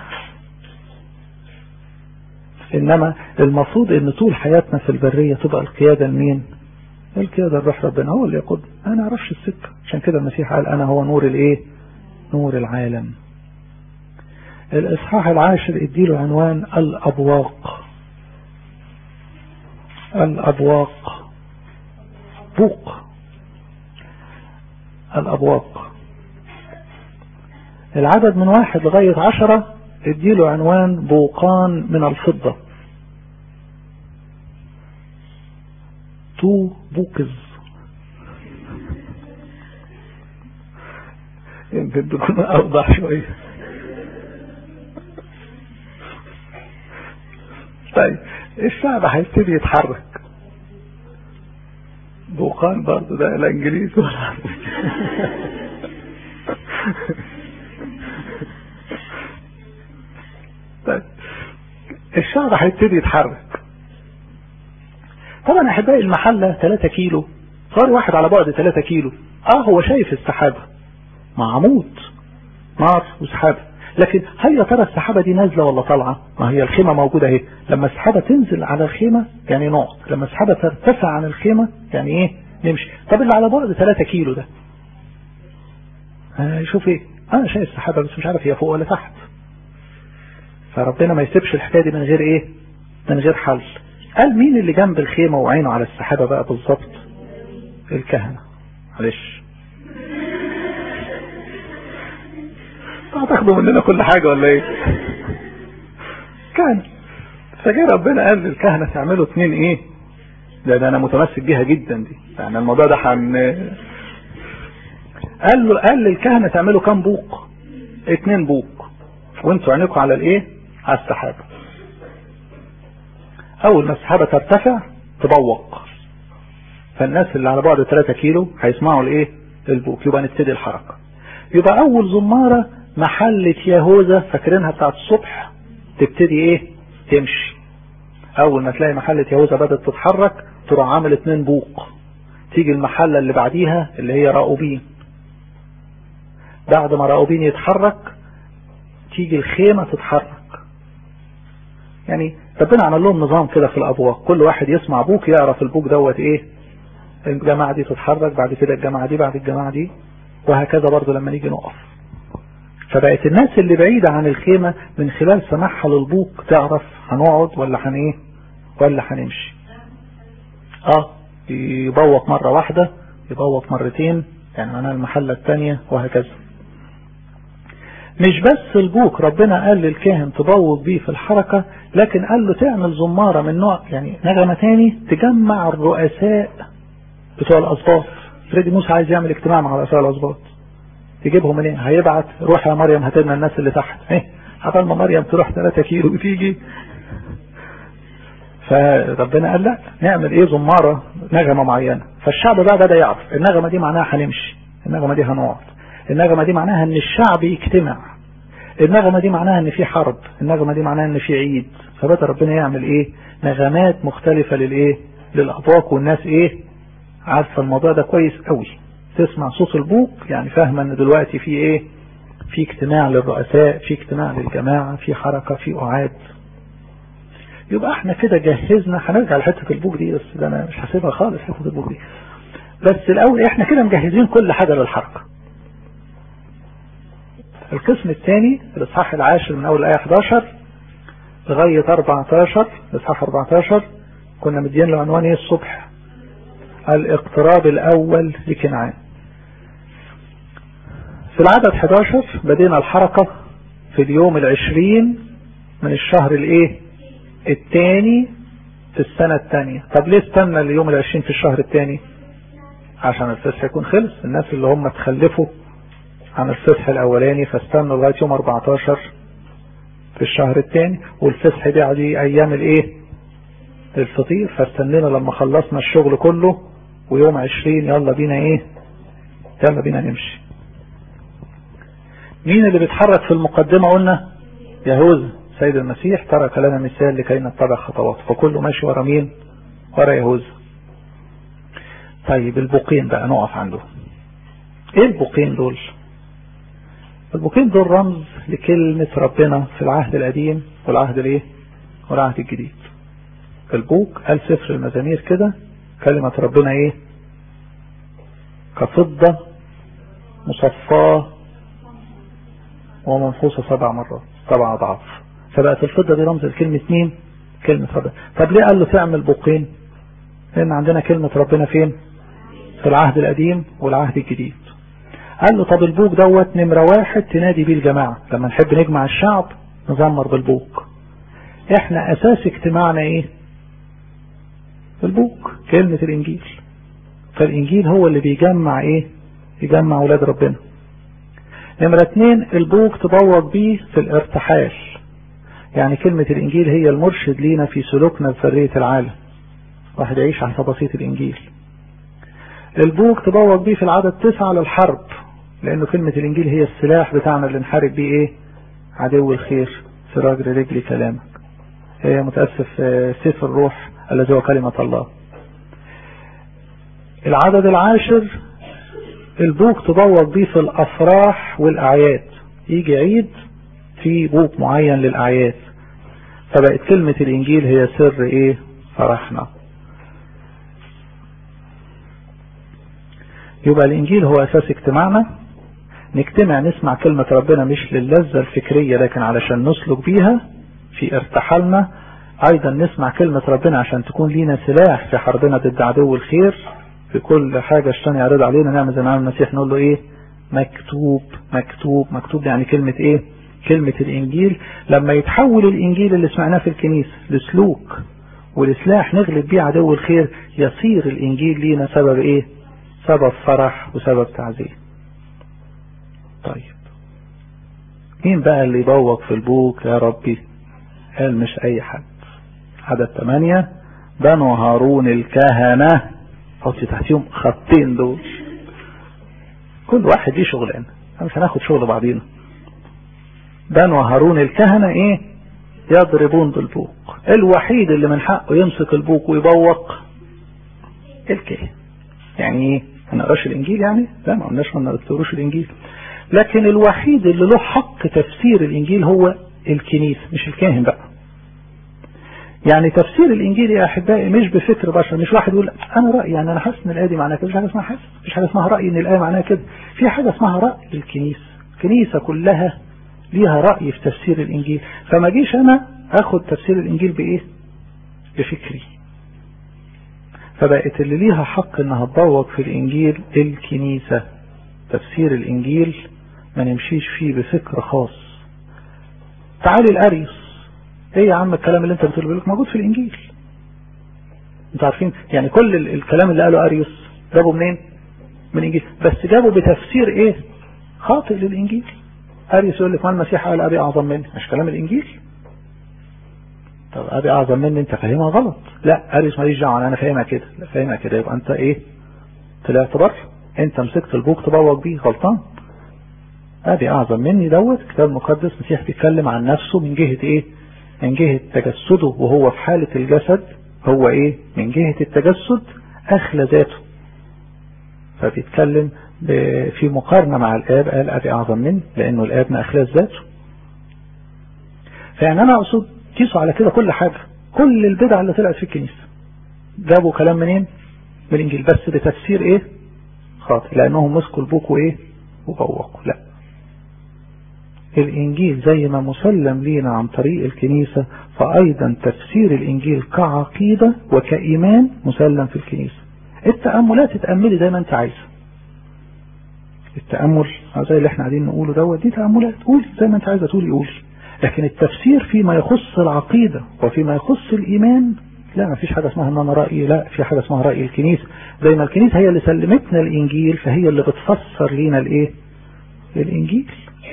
انما المفروض ان طول حياتنا في البرية تبقى القيادة لمين؟ القيادة لروح ربنا، هو اللي يقود. انا اعرفش السكة، عشان كده المسيح قال انا هو نور الايه؟ نور العالم. الاصحاح 10 اديله عنوان الابواق. الابواق، بوق، الابواق. العدد من 1 لغاية 10 اديله عنوان بوقان من الفضة. 2 بوكز، يمكن تكون اوضح شوية. طيب الشعب هيبتدي يتحرك. بوقان برضه ده الانجليزي ولا طيب الشعب هيبتدي يتحرك. طبعا احبائي المحلة 3 كيلو، صار واحد على بعد 3 كيلو. هو شايف السحابة مع عمود نار وسحابة، لكن هل يا ترى السحابة دي نازلة ولا طالعة؟ ما هي الخيمة موجودة اهي، لما السحابة تنزل على الخيمة يعني نقعد، لما السحابة ترتفع عن الخيمة يعني ايه؟ نمشي. طب اللي على بعد 3 كيلو ده يشوف ايه؟ انا شايف السحابة بس مش عارف هي فوق ولا تحت. فربنا ما يسيبش الحكاية دي من غير ايه؟ من غير حل. قال مين اللي جنب الخيمة وعينه على السحابة بقى بالظبط؟ الكهنة. معلش هتاخدوا مننا كل حاجة ولا ايه؟ كهنة. فجاء ربنا قال للكهنة تعملوا 2 ايه؟ ده انا متمسك بيها جدا دي، يعني الموضوع ده قال للكهنة تعملوا كام بوق؟ 2 بوق وانتوا عينيكم على الايه؟ على السحابة. اول ما السحابة ترتفع تبوق، فالناس اللي على بعد 3 كيلو هيسمعوا الايه؟ البوق. يبقى نبتدي الحركة. يبقى اول زمارة محلة يهوذا فاكرينها بتاعت الصبح تبتدي ايه؟ تمشي. اول ما تلاقي محلة يهوذا بدأت تتحرك تروح عامل 2 بوق. تيجي المحلة اللي بعديها اللي هي راؤوبين. بعد ما راؤوبين يتحرك تيجي الخيمة تتحرك. يعني ربنا عمل لهم نظام كده في الابواق، كل واحد يسمع بوك يعرف البوك دوت ايه؟ الجماعة دي تتحرك، بعد كده الجماعة دي، بعد الجماعة دي، وهكذا برضو لما نيجي نقف. فبقت الناس اللي بعيدة عن الخيمة من خلال سماعها للبوك تعرف هنقعد ولا هن ايه ولا هنمشي. يبوق مرة واحدة، يبوق مرتين، يعني معناها المحلة الثانية، وهكذا. مش بس البوك ربنا قال للكاهن تبوق بيه في الحركة، لكن قال له تعمل زمارة من نوع يعني نغمة تاني تجمع الرؤساء بتوع الأسباط. فريدي موسى عايز يعمل اجتماع مع رؤساء الأسباط، يجيبهم منين؟ هيبعت روح يا مريم هات لنا الناس اللي تحت. عبال ما مريم تروح 3 كيلو وتيجي. فربنا قال لا، نعمل ايه؟ زمارة نغمة معينة. فالشعب بقى بدأ يعرف النغمة دي معناها هنمشي، النغمة دي هنقعد، النغمة دي معناها ان الشعب يجتمع، النغمة دي معناها ان في حرب، النغمة دي معناها ان في عيد. فبدأ ربنا يعمل ايه؟ نغمات مختلفة للايه؟ للأبواق. والناس ايه؟ عارفة الموضوع ده كويس قوي. تسمع صوت البوق يعني فاهمة ان دلوقتي في ايه؟ في اجتماع للرؤساء، في اجتماع للجماعة، في حركة، في أعاد. يبقى احنا كده جهزنا. هنرجع لحتة البوق دي، بس ده انا مش هسيبها خالص حتة البوق دي. بس الاول احنا كده مجهزين كل حاجة للحركة. القسم الثاني الاصحاح 10 من اول آية 11 لغاية 14، الاصحاح 14 كنا مدين له عنوان ايه الصبح؟ الاقتراب الاول لكنعان. في العدد 11 بدينا الحركة في اليوم 20 من الشهر الايه؟ الثاني في السنة الثانية. طب ليه استنى اليوم 20 في الشهر الثاني؟ عشان الفصح يكون خلص. الناس اللي هم تخلفوا عن الفصح الاولاني فاستنوا لغاية يوم 14 في الشهر الثاني، والفصح دي عليه ايام الايه؟ الفطير. فاستنينا لما خلصنا الشغل كله ويوم 20 يلا بينا ايه؟ يلا بينا نمشي. مين اللي بيتحرك في المقدمة؟ قلنا يهوذا. سيد المسيح ترك لنا مثال لكي نتبع خطوات، فكله ماشي ورا مين؟ ورا يهوذا. طيب البوقين بقى نقف عنده. ايه البوقين دول؟ البوقين دول رمز لكلمة ربنا في العهد القديم والعهد الايه؟ والعهد الجديد. البوق قال سفر المزامير كده كلمة ربنا ايه؟ كفضة مصفاة ومنحوسة 7 مرات، 7 أضعاف. فبقت الفضة دي رمز لكلمة مين؟ كلمة ربنا. طب ليه قال له تعمل بوقين؟ لأن عندنا كلمة ربنا فين؟ في العهد القديم والعهد الجديد. قال له طب البوق دوت نمرة 1 تنادي بيه الجماعة. لما نحب نجمع الشعب نزمر بالبوق. احنا اساس اجتماعنا ايه؟ البوق، كلمة الانجيل. فالانجيل هو اللي بيجمع ايه؟ يجمع ولاد ربنا. نمرة 2 البوق تبوق بيه في الارتحال. يعني كلمة الانجيل هي المرشد لينا في سلوكنا بفرية العالم، واحد يعيش على تبسيط الانجيل. البوق تبوق بيه في العدد 9 للحرب، لانه كلمة الانجيل هي السلاح بتاعنا اللي نحارب بيه ايه؟ عدو الخير. سراج رجلي كلامك، هي متأسف سيف الروح الذي هو كلمة الله. العدد 10 البوق تبوق بيه في الافراح والاعياد. يجي عيد في بوق معين للاعياد، فبقت كلمة الانجيل هي سر ايه؟ فرحنا. يبقى الانجيل هو اساس اجتماعنا. نجتمع نسمع كلمة ربنا مش للذة الفكرية لكن علشان نسلك بيها في ارتحالنا. ايضا نسمع كلمة ربنا عشان تكون لينا سلاح في حربنا ضد عدو الخير. في كل حاجة الشيطان يعرض علينا نعمل زي ما عمل المسيح، نقول له ايه؟ مكتوب مكتوب مكتوب. يعني كلمة ايه؟ كلمة الانجيل. لما يتحول الانجيل اللي سمعناه في الكنيسة لسلوك ولسلاح نغلب بيه عدو الخير، يصير الانجيل لينا سبب ايه؟ سبب فرح وسبب تعزية. طيب مين بقى اللي يبوق في البوق يا ربي؟ قال مش اي حد. عدد 8 بنو هارون الكهنة، حط تحتيهم خطين دول، كل واحد دي شغلانه، مش هناخد شغل بعضينا. بنو هارون الكهنة ايه؟ يضربون بالبوق. الوحيد اللي من حقه يمسك البوق ويبوق الكاهن. يعني ايه؟ ما نقراش الانجيل يعني؟ لا، ما قلناش ما نقراش الانجيل، لكن الوحيد اللي له حق تفسير الانجيل هو الكنيسة، مش الكاهن بقى. يعني تفسير الانجيل يا احبائي مش بفكر بشر، مش واحد يقول انا رأيي، يعني انا حاسس ان الايه دي معناها كده. مش حاجه اسمها حاسس، مش حاجه اسمها رأي ان الايه معناها كده. في حاجه اسمها رأي الكنيسة. الكنيسة كلها ليها رأي في تفسير الانجيل، فما جيش انا اخد تفسير الانجيل بايه؟ بفكري. فبقت اللي ليها حق انها تبوق في الانجيل الكنيسة. تفسير الانجيل ما نمشيش فيه بفكر خاص. تعالي الاريوس، ايه يا عم الكلام اللي انت بتقوله لك موجود في الانجيل؟ انتوا عارفين يعني كل الكلام اللي قاله اريوس جابوا منين؟ من الانجيل، بس جابوا بتفسير ايه؟ خاطئ للانجيل. اريوس يقول لك ما المسيح قال ابي اعظم مني، مش كلام الانجيل. طب ابي اعظم مني انت فاهمها غلط. لا، اريوس ماليش دعوه، انا فاهمها كده. لا، فاهمها كده يبقى انت ايه؟ طلعت بره، انت مسكت البوق تبوق بيه، غلطان. ابي اعظم مني دوت كتاب مقدس، مسيح بيتكلم عن نفسه من جهه ايه؟ من جهه تجسده وهو في حاله الجسد. هو ايه؟ من جهه التجسد اخلى ذاته، فبيتكلم في مقارنه مع الاب. قال ابي اعظم مني لانه الاب ما اخلى ذاته. فيعني انا اقصد قيسوا على كده كل حاجه، كل البدع اللي طلعت في الكنيسه جابوا كلام منين؟ من الانجيل، بس بتفسير ايه؟ خاطئ، لانهم مسكوا البوك وايه؟ وبوقوا. لا، الانجيل زي ما مسلم لينا عن طريق الكنيسة، فايضا تفسير الانجيل كعقيدة وكايمان مسلم في الكنيسة. التأملات تتأملي زي ما انت عايزة. التأمل زي اللي احنا قاعدين نقوله دوت، دي تأملات، قولي زي ما انت عايزة تقولي قولي. لكن التفسير فيما يخص العقيدة وفيما يخص الايمان، لا، ما فيش حاجة اسمها ان انا رأيي، لا، في حاجة اسمها رأي الكنيسة. زي ما الكنيسة هي اللي سلمتنا الانجيل، فهي اللي بتفسر لينا الايه؟ الانجيل.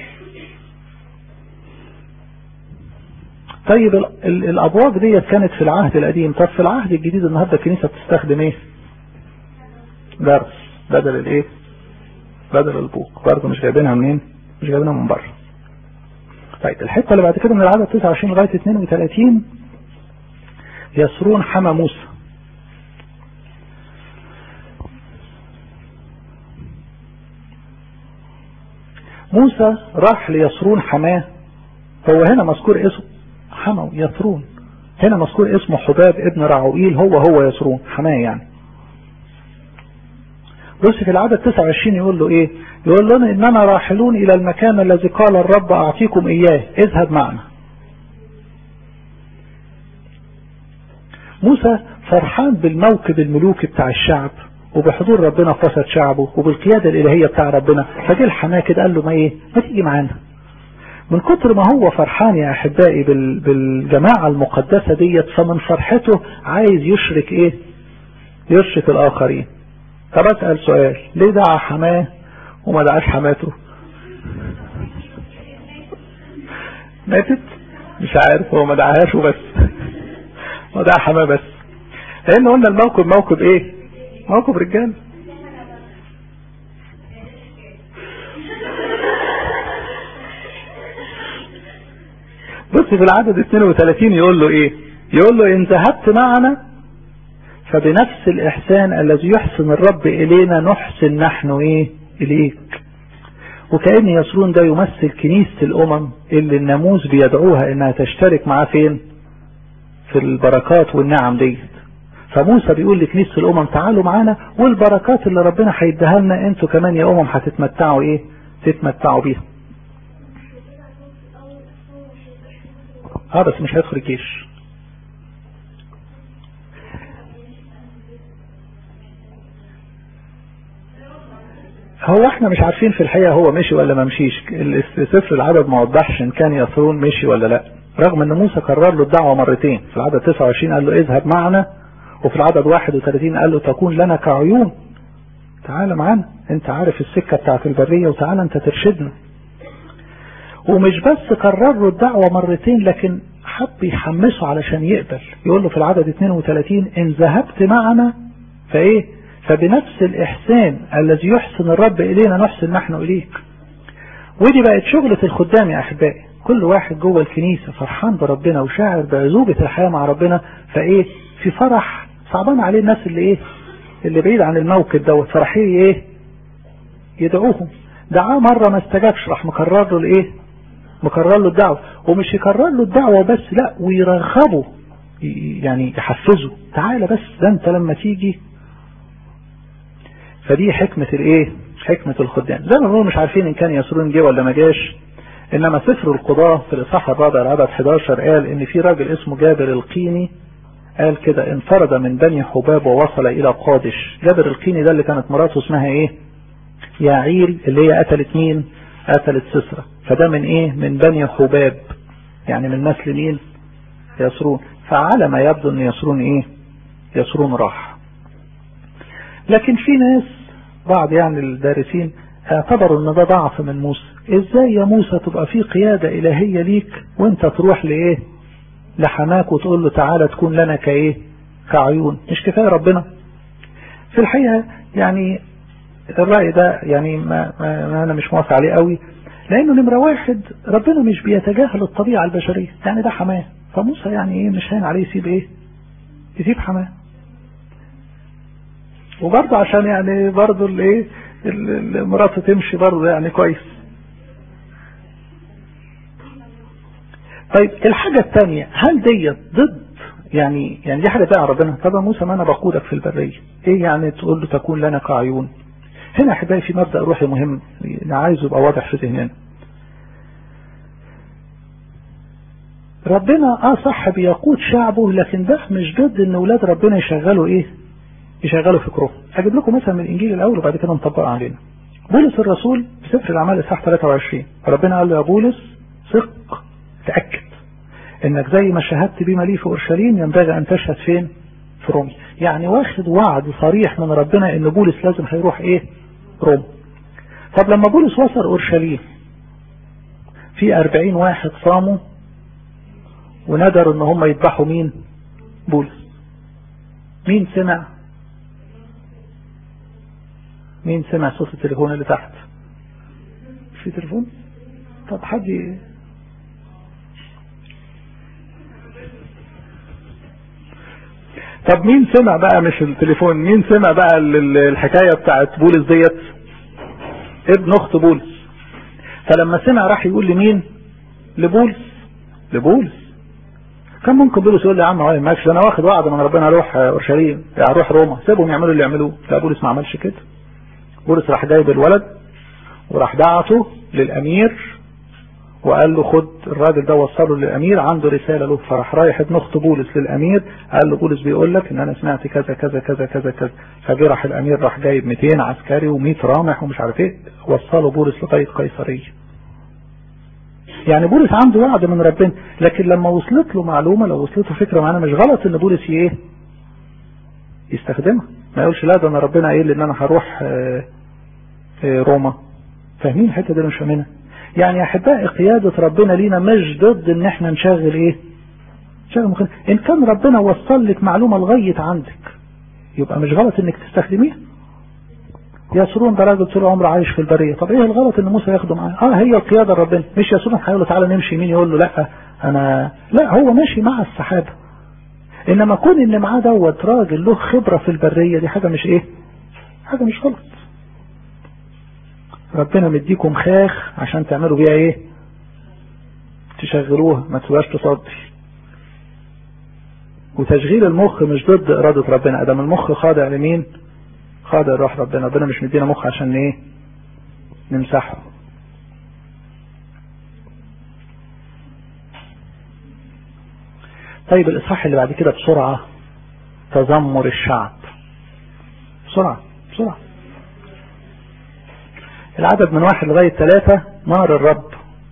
طيب الابواب دي كانت في العهد القديم، طب في العهد الجديد النهارده الكنيسه بتستخدم ايه؟ درس بدل الايه؟ بدل البوق. برضه مش جايبينها منين؟ مش جايبينها من بره. طيب الحته اللي بعد كده من العدد 29 لغايه 32 يسرون حمى موسى. موسى راح ليسرون حماه. هو هنا مذكور اسمه حمو يسرون، هنا مذكور اسمه حباب ابن رعوئيل، هو يسرون حماه يعني. بص في العدد 29 يقول له ايه؟ يقول لنا اننا راحلون الى المكان الذي قال الرب اعطيكم اياه، اذهب معنا. موسى فرحان بالموكب الملوكي بتاع الشعب وبحضور ربنا في وسط شعبه وبالقيادة الالهية بتاع ربنا، فجه الحماه كده قال له ما تيجي معانا. من كتر ما هو فرحان يا احبائي بالجماعة المقدسة ديت، فمن فرحته عايز يشرك ايه؟ يشرك الاخرين. طب اسأل سؤال، ليه دعا حماه وما دعاش حماته؟ ماتت؟ مش عارف، هو ما دعاهاش وبس ما دعا حماه بس، لان قلنا الموكب موكب ايه؟ موكب رجال. بص في العدد 32 يقول له ايه؟ يقول له ان ذهبت معنا فبنفس الاحسان الذي يحسن الرب الينا نحسن نحن ايه؟ اليك. وكأن يسرون ده يمثل كنيسة الامم اللي الناموس بيدعوها انها تشترك معاه فين؟ في البركات والنعم دي. فموسى بيقول لكنيسة الامم تعالوا معانا، والبركات اللي ربنا هيديها لنا انتوا كمان يا امم هتتمتعوا ايه؟ تتمتعوا بيها. بس مش هيدخل الجيش. هو احنا مش عارفين في الحقيقة هو مشي ولا ما مشيش. سفر العدد ما وضحش ان كان يسرون مشي ولا لا، رغم ان موسى كرر له الدعوة مرتين. في العدد 29 قال له اذهب معنا، وفي العدد 31 قال له تكون لنا كعيون، تعال معنا، انت عارف السكة بتاعت البرية وتعال انت ترشدنا. ومش بس كرر له الدعوة مرتين لكن حب يحمسه علشان يقبل. يقول له في العدد 32 إن ذهبت معنا فإيه فبنفس الإحسان الذي يحسن الرب إلينا نحسن نحن إليك. ودي بقت شغلة الخدام يا أحبائي. كل واحد جوه الكنيسة فرحان بربنا وشاعر بعذوبة الحياة مع ربنا فإيه في فرح صعبان عليه الناس اللي إيه اللي بعيد عن الموكب دوت فرحيه إيه يدعوهم. دعاه مرة ما استجابش راح مكرر له الإيه مكرر له الدعوة. ومش يكرر له الدعوة بس لا ويرغبه يعني يحفزه تعالى بس ده انت لما تيجي. فدي حكمة الايه حكمة الخدام. زي ما بنقول مش عارفين ان كان يسرون جه ولا ما جاش. انما سفر القضاة في الاصحاح الرابع العدد 11 قال ان في راجل اسمه جابر القيني قال كده انفرد من بني حباب ووصل الى قادش. جابر القيني ده اللي كانت مراته اسمها ايه يعيل اللي هي قتلت مين قتلت سسرة. فده من ايه من بني حباب يعني من نسل مين يسرون. فعلى ما يبدو ان يسرون ايه يسرون راح. لكن في ناس بعض يعني الدارسين اعتبروا ان ده ضعف من موسى. ازاي يا موسى تبقى في قيادة الهية ليك وانت تروح لايه لحماك وتقول له تعالى تكون لنا كايه كعيون. مش كفاية ربنا. في الحقيقة يعني الرأي ده يعني ما انا مش موافق عليه قوي. لانه نمرة واحد ربنا مش بيتجاهل الطبيعة البشرية. يعني ده حماه فموسى يعني ايه مش هين عليه يسيب ايه يسيب حماه. وبرضه عشان يعني برضه الايه مراته تمشي برضه يعني كويس. طيب الحاجة الثانية هل ديت ضد يعني دي حاجة بقى ربنا. طب موسى ما انا بقودك في البرية ايه يعني تقول له تكون لنا كعيون. هنا احبائي في مبدأ روحي مهم انا عايزه يبقى واضح في ذهننا. ربنا صح بيقود شعبه لكن ده مش ضد ان اولاد ربنا يشغلوا ايه يشغلوا فكرهم. اجيب لكم مثلا من الانجيل الاول وبعد كده نطبقه علينا. بولس الرسول في سفر الاعمال اصحاح 23 ربنا قال له يا بولس ثق تأكد انك زي ما شهدت بما لي في اورشليم ينبغي ان تشهد فين في روميا. يعني واخد وعد صريح من ربنا ان بولس لازم هيروح ايه روما. طب لما بولس وصل اورشليم في 40 واحد صاموا وندروا ان هم يذبحوا مين بولس. مين سمع صوت التليفون اللي تحت في تليفون. طب حد طب مين سمع بقى مش التليفون مين سمع بقى الحكاية بتاعت بولس ديت ابن اخت بولس. فلما سمع راح يقول لمين لبولس. كان ممكن بولس يقول لي يا عم هاي ماكش انا واخد وعد من ربنا اروح اورشليم اروح روما سيبهم يعملوا اللي يعملوه. لا بولس ما عملش كده. بولس راح جايب الولد وراح دعته للامير وقال له خد الراجل ده وصله للامير عنده رسالة له. فراح رايح ابن اخت بولس للامير قال له بولس بيقول لك ان انا سمعت كذا كذا كذا كذا كذا. فجي راح الامير راح جايب 200 عسكري و100 رامح ومش عارف ايه وصله بولس لغايه قيصريه. يعني بولس عنده وعد من ربنا لكن لما وصلت له معلومة لو وصلت له فكرة معانا مش غلط ان بولس ايه يستخدمها. ما يقولش لا ده انا ربنا قايل ان انا هروح روما. فاهمين الحته دي مش فاهمينها. يعني يا احبائي قيادة ربنا لينا مش ضد ان احنا نشغل ايه نشغل مخنا. ان كان ربنا وصل لك معلومة لغاية عندك يبقى مش غلط انك تستخدميها. يسرون ده راجل طول عمره عايش في البرية. طب ايه الغلط ان موسى ياخده معاه هي القيادة ربنا. مش يسرون هيقول له تعالى نمشي يمين يقول له لا هو ماشي مع السحابة. انما كون ان معاه دوت راجل له خبرة في البرية دي حاجة مش ايه حاجة مش غلط. ربنا مديكم خاخ عشان تعملوا بيها ايه تشغلوها ما تبقاش تصدي. وتشغيل المخ مش ضد ارادة ربنا. ادم المخ خاضع لمين خاضع روح ربنا. ربنا مش مدينا مخ عشان ايه نمسحه. طيب الاصحاح اللي بعد كده بسرعة تذمر الشعب. بسرعة العدد من 1 لغاية 3 نار الرب.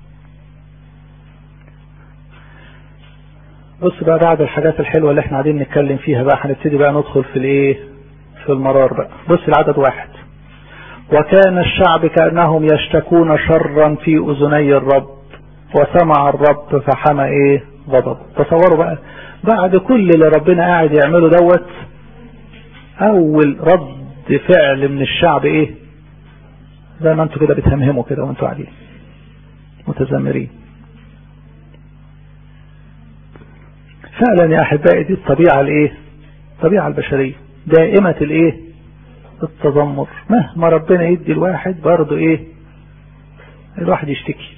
بص بقى بعد الحاجات الحلوة اللي احنا قاعدين نتكلم فيها بقى هنبتدي بقى ندخل في الايه في المرار بقى. بص العدد 1 وكان الشعب كأنهم يشتكون شرا في أذني الرب وسمع الرب فحمى ايه غضب. تصوروا بقى بعد كل اللي ربنا قاعد يعمله دوت، اول رد فعل من الشعب ايه؟ زي ما انتوا كده بتهمهموا كده وانتوا قاعدين متذمرين. فعلا يا احبائي دي الطبيعة الايه؟ الطبيعة البشرية دائمة الايه؟ التذمر. مهما ربنا يدي الواحد برضه ايه؟ الواحد يشتكي.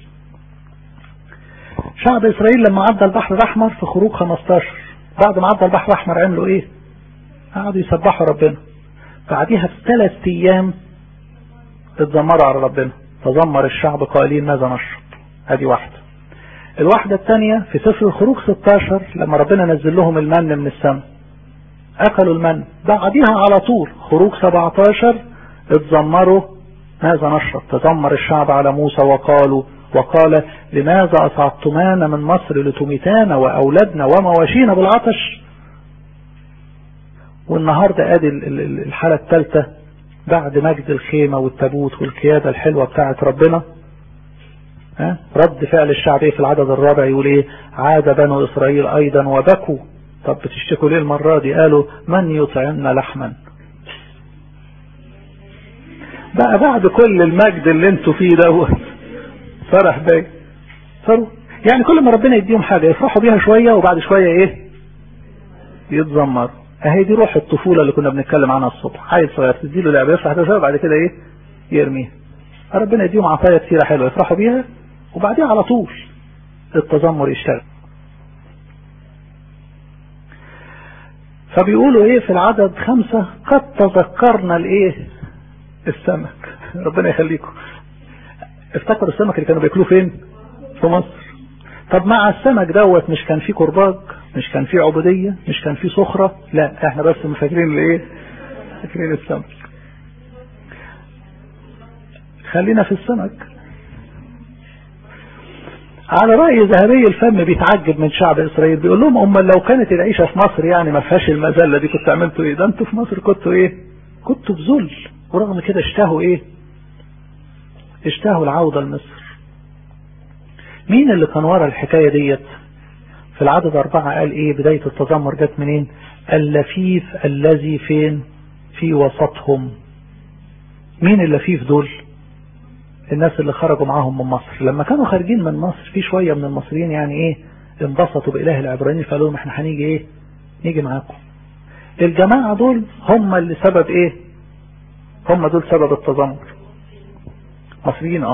شعب اسرائيل لما عدى البحر الاحمر في خروج 15، بعد ما عدى البحر الاحمر عملوا ايه؟ قعدوا يسبحوا ربنا. بعديها ب3 ايام اتذمروا على ربنا، تذمر الشعب قائلين ماذا نشرب. ادي واحدة. الواحدة الثانية في سفر الخروج 16 لما ربنا نزل لهم المن من السماء اكلوا المن. بعديها على طول خروج 17 اتذمروا ماذا نشرب. تذمر الشعب على موسى وقال لماذا أصعدتمانا من مصر لتميتانا وأولادنا ومواشينا بالعطش. والنهاردة ادي الحالة الثالثة بعد مجد الخيمة والتابوت والقيادة الحلوة بتاعت ربنا. رد فعل الشعب ايه في العدد الرابع؟ يقول ايه؟ عاد بنو اسرائيل ايضا وبكوا. طب بتشتكوا ليه المرة دي؟ قالوا من يطعمنا لحما. بقى بعد كل المجد اللي انتوا فيه دوت فرح باي فروا. يعني كل ما ربنا يديهم حاجة يفرحوا بيها شوية وبعد شوية ايه؟ يتذمروا. اهي دي روح الطفولة اللي كنا بنتكلم عنها الصبح. عيل صغير تديله لعبة يفرح ده شوية بعد كده ايه؟ يرميها. ربنا يديهم عطايا كثيرة حلوة يفرحوا بيها وبعديها على طول التذمر يشتغل. فبيقولوا ايه في العدد 5 قد تذكرنا الايه؟ السمك. ربنا يخليكم افتكروا السمك اللي كانوا بياكلوه فين؟ في مصر. طب مع السمك دوت مش كان فيه قرباج؟ مش كان فيه عبودية؟ مش كان فيه صخرة؟ لا احنا بس فاكرين الايه؟ فاكرين السمك. خلينا في السمك. على رأي ذهبي الفم بيتعجب من شعب اسرائيل، بيقول لهم لو كانت العيشة في مصر يعني ما فيهاش المذلة دي كنت عملتوا ايه؟ ده انتوا في مصر كنتوا ايه؟ كنتوا في ذل. ورغم كده اشتهوا ايه؟ اشتهوا العودة لمصر. مين اللي كان ورا الحكاية ديت؟ في العدد 4 قال ايه؟ بداية التذمر جت منين؟ اللفيف الذي فين؟ في وسطهم. مين اللفيف دول؟ الناس اللي خرجوا معاهم من مصر. لما كانوا خارجين من مصر في شوية من المصريين يعني ايه؟ انبسطوا بإله العبرانيين فقالوا لهم احنا هنيجي ايه؟ نيجي معاكم. الجماعة دول هم اللي سبب ايه؟ هم دول سبب التذمر. مصريين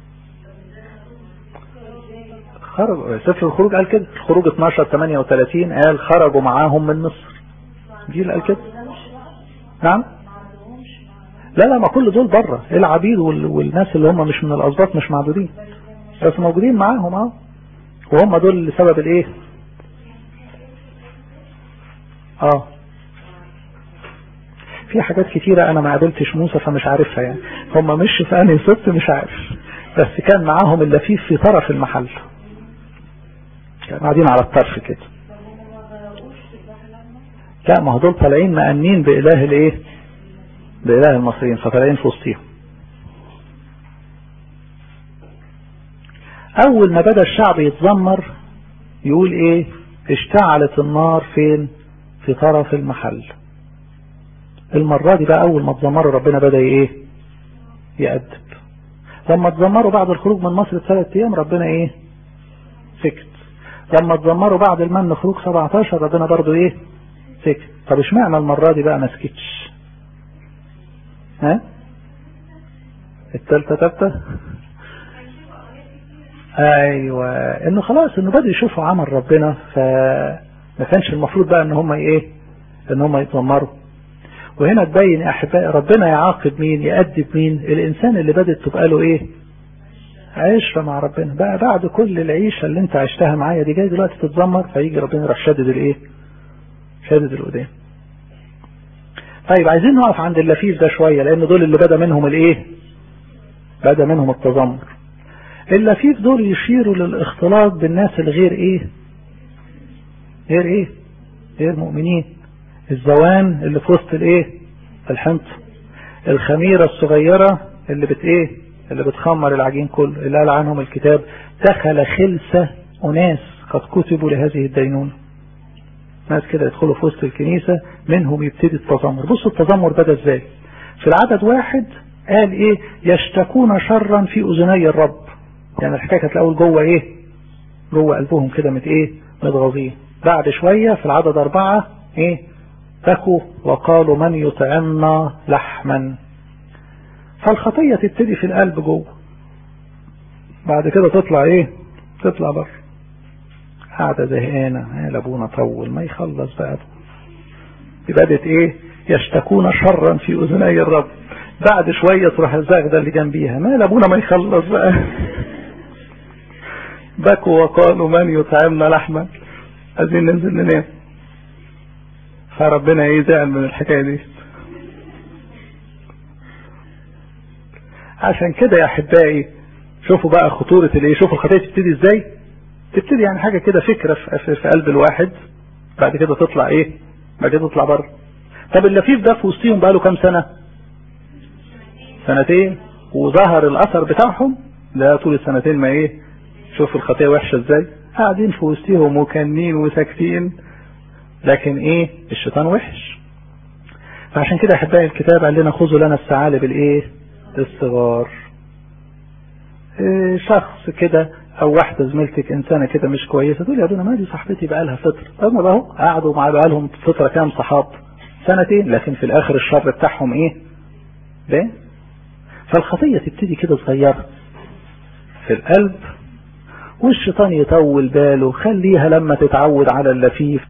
خرجوا. سفر الخروج قال كده، الخروج 12:38 قال خرجوا معاهم من مصر. جيل قال كده. نعم. لا ما كل دول بره. العبيد والناس اللي هم مش من الاسباط مش معدودين بس موجودين معاهم وهم دول اللي سبب الايه؟ في حاجات كتيرة انا ما قابلتش موسى فمش عارفها يعني. هم مش في انهي ست مش عارف، بس كان معاهم اللفيف في طرف المحل، كانوا قاعدين على الطرف كده. لا ما هو دول طالعين مأمنين بإله الايه؟ بإله المصريين، فطالعين في وسطهم. اول ما بدأ الشعب يتذمر يقول ايه؟ اشتعلت النار فين؟ في طرف المحل. المرة دي بقى اول ما تذمروا ربنا بدأ ايه؟ يأدب. لما تذمروا بعد الخروج من مصر ب3 ايام ربنا ايه؟ سكت. لما تذمروا بعد المن خروج 17 ربنا برضو ايه؟ سكت. طب اشمعنى المرة دي بقى ما سكتش؟ التالتة تالتة ايوه، انه خلاص انه بدأوا يشوفوا عمل ربنا، فما كانش المفروض بقى ان هم ايه؟ ان هم يتذمروا. وهنا تبين يا احبائي ربنا يعاقب مين؟ يأدب مين؟ الانسان اللي بدأت تبقى له ايه؟ عشرة مع ربنا. بقى بعد كل العيشة اللي انت عشتها معايا دي جاي دلوقتي تتذمر، فيجي ربنا يروح شدد الايه؟ شدد القدام. طيب عايزين نقف عند اللفيف ده شوية، لان دول اللي بدأ منهم الايه؟ بدأ منهم التذمر. اللفيف دول يشيروا للاختلاط بالناس الغير ايه؟ غير ايه؟ غير مؤمنين. الزوان اللي في وسط الايه؟ الحنطة. الخميرة الصغيرة اللي ايه؟ اللي بتخمر العجين كله، اللي قال عنهم الكتاب دخل خلسة أناس قد كتبوا لهذه الدينونة. ناس كده يدخلوا في وسط الكنيسة منهم يبتدي التذمر. بصوا التذمر بدأ ازاي. في العدد 1 قال ايه؟ يشتكون شرا في أذني الرب. يعني الحكاية كانت الأول جوه ايه؟ جوه قلبهم كده متغاظين. بعد شوية في العدد 4 ايه؟ بكوا وقالوا من يطعمنا لحما. فالخطية تبتدي في القلب جوه، بعد كده تطلع ايه؟ تطلع بره. قاعدة زهقانة، يا لابونا طول ما يخلص بقى. بدأت ايه؟ يشتكون شرا في أذني الرب. بعد شوية تروح الزغدة اللي جنبيها، ما لابونا ما يخلص بقى. بكوا وقالوا من يطعمنا لحما. عايزين ننزل ننام. فربنا ايه زعل من الحكاية دي. عشان كده يا احبائي شوفوا بقى خطورة الايه. شوفوا الخطية تبتدي ازاي. تبتدي يعني حاجة كده فكرة في قلب الواحد، بعد كده تطلع ايه؟ بعد كده تطلع بره. طب اللفيف ده في وسطهم بقى له كام سنة؟ 2 وظهر الاثر بتاعهم ده طول السنتين. ما ايه؟ شوفوا الخطية وحشة ازاي. قاعدين في وسطهم وكانين وساكتين، لكن ايه؟ الشيطان وحش. فعشان كده احبائي الكتاب قال لنا خذوا لنا الثعالب الايه؟ الصغار. شخص كده او واحدة زميلتك انسانة كده مش كويسة، تقول يا ابونا ما دي صاحبتي بقى لها فترة. هم بقى قعدوا مع بقى لهم فترة كام صحاب؟ 2، لكن في الاخر الشر بتاعهم ايه؟ ده. فالخطية تبتدي كده صغيرة في القلب، والشيطان يطول باله خليها لما تتعود على اللفيف.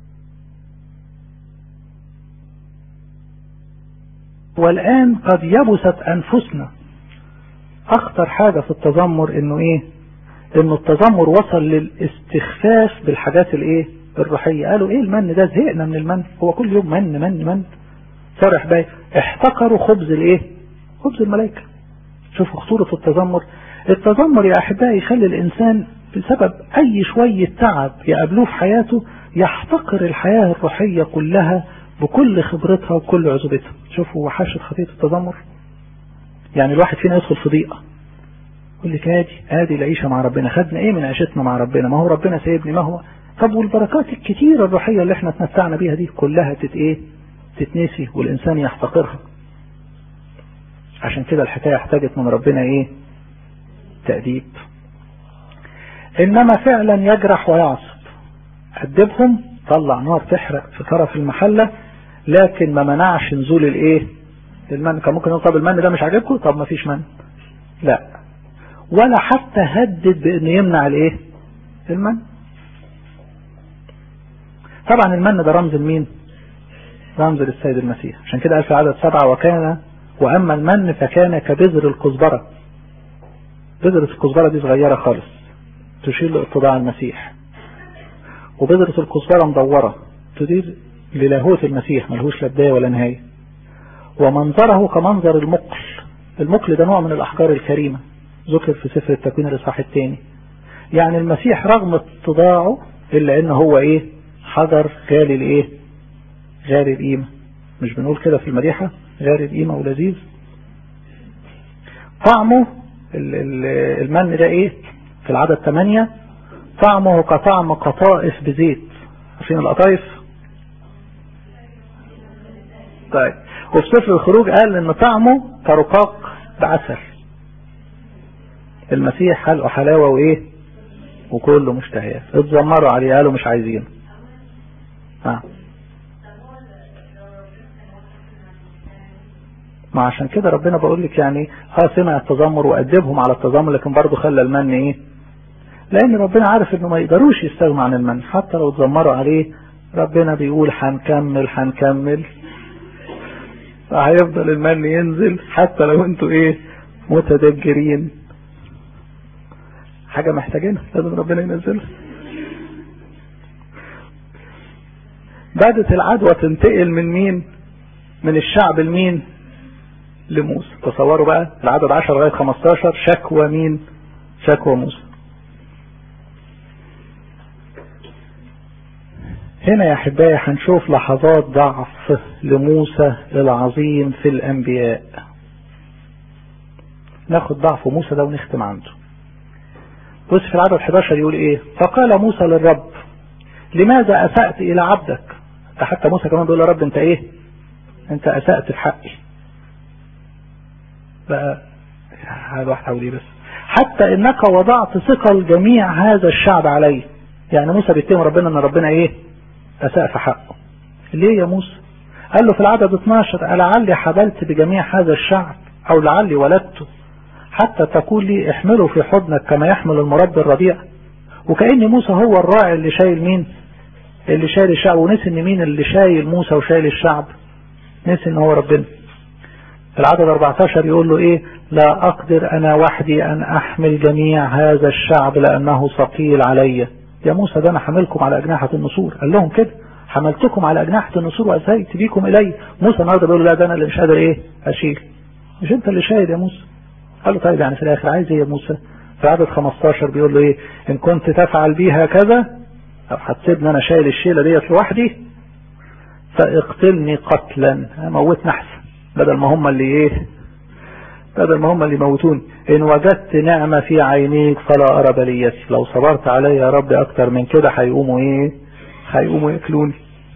والآن قد يبست أنفسنا. أخطر حاجة في التذمر إنه إيه؟ إنه التذمر وصل للاستخفاف بالحاجات الإيه؟ الروحية. قالوا إيه المن ده؟ زهقنا من المن، هو كل يوم من من من. صرح باي احتقروا خبز الإيه؟ خبز الملائكة. شوفوا خطورة التذمر. التذمر يا أحبائي يخلي الإنسان بسبب أي شوية تعب يقابلوه في حياته يحتقر الحياة الروحية كلها بكل خبرتها وكل عزوبتها. شوفوا وحشة خطية التذمر. يعني الواحد فينا يدخل في ضيقة يقول لك ادي العيشة مع ربنا، خدنا ايه من عيشتنا مع ربنا؟ ما هو ربنا سايبني. ما هو طب والبركات الكتيرة الروحية اللي احنا اتمتعنا بيها دي كلها تتنسي والإنسان يحتقرها. عشان كده الحكاية احتاجت من ربنا ايه؟ تأديب. انما فعلا يجرح ويعصب. أدبهم، طلع نار تحرق في طرف المحلة، لكن ما منعش نزول الايه؟ المن. كان ممكن يقول طب المن ده مش عاجبكم، طب ما فيش من. لا، ولا حتى هدد بانه يمنع الايه؟ المن. طبعا المن ده رمز لمين؟ رمز للسيد المسيح. عشان كده قال في عدد 7 واما المن فكان كبذر الكزبرة. بذرة الكزبرة دي صغيرة خالص تشير لاتضاع المسيح، وبذرة الكزبرة مدورة تدير للاهوت المسيح، ملهوش لا بداية ولا نهاية. ومنظره كمنظر المقل. المقل ده نوع من الأحجار الكريمة، ذكر في سفر التكوين الإصحاح 2. يعني المسيح رغم اتضاعه إلا إنه هو إيه؟ حجر غالي الإيه؟ غالي القيمة. مش بنقول كده في المديحة غالي القيمة ولذيذ؟ طعمه المن ده إيه؟ في العدد 8 طعمه كطعم قطائف بزيت. عارفين القطائف؟ طيب، وفي سفر الخروج قال ان طعمه كرقاق بعسل. المسيح حلقه حلاوة وايه؟ وكله مشتهيات. اتذمروا عليه قالوا مش عايزين. ما عشان كده ربنا بقول لك يعني سمع التذمر وأدبهم على التذمر، لكن برضه خلى المن ايه؟ لان ربنا عارف انه ما يقدروش يستغنوا عن المن حتى لو اتذمروا عليه. ربنا بيقول هنكمل هيفضل المن ينزل حتى لو انتوا ايه؟ متدجرين. حاجة محتاجينها لازم ربنا ينزلها. بدت العدوى تنتقل من مين؟ من الشعب لمين؟ لموسى. تصوروا بقى العدد 10 لغاية 15 شكوى مين؟ شكوى موسى. هنا يا احبائي هنشوف لحظات ضعف لموسى العظيم في الانبياء. ناخد ضعف موسى ده ونختم عنده. بص في العدد 11 يقول ايه؟ فقال موسى للرب لماذا اسأت الى عبدك؟ حتى موسى كمان بيقول يا رب انت ايه؟ انت اسأت في حقي. بقى هذا واحد حولي بس حتى انك وضعت ثقل جميع هذا الشعب علي. يعني موسى بيتهم ربنا ان ربنا ايه؟ اساء في حقه. ليه يا موسى؟ قال له في العدد 12 لعلي حبلت بجميع هذا الشعب او لعلي ولدته حتى تقول لي احمله في حضنك كما يحمل المربي الرضيع. وكأن موسى هو الراعي اللي شايل مين؟ اللي شايل الشعب. ونسي ان مين اللي شايل موسى وشايل الشعب؟ نسي ان هو ربنا. في العدد 14 يقول له ايه؟ لا اقدر انا وحدي ان احمل جميع هذا الشعب لانه ثقيل علي. يا موسى ده انا حملكم على اجنحة النسور. قال لهم كده حملتكم على اجنحة النسور وازايت بيكم الي. موسى النهارده بيقول له لا ده انا اللي مش قادر ايه اشيل. مش انت اللي شايل يا موسى. قال له طيب يعني في الاخر عايز ايه يا موسى؟ في عدد 15 بيقول له ايه؟ ان كنت تفعل بيها كذا او هتسيبني انا شايل الشيله ديت لوحدي فاقتلني قتلا. موتنا احسن بدل ما هم اللي يموتوني. ان وجدت نعمة في عينيك فلا ارى بليتي. لو صبرت علي يا رب اكتر من كده هيقوموا ياكلوني.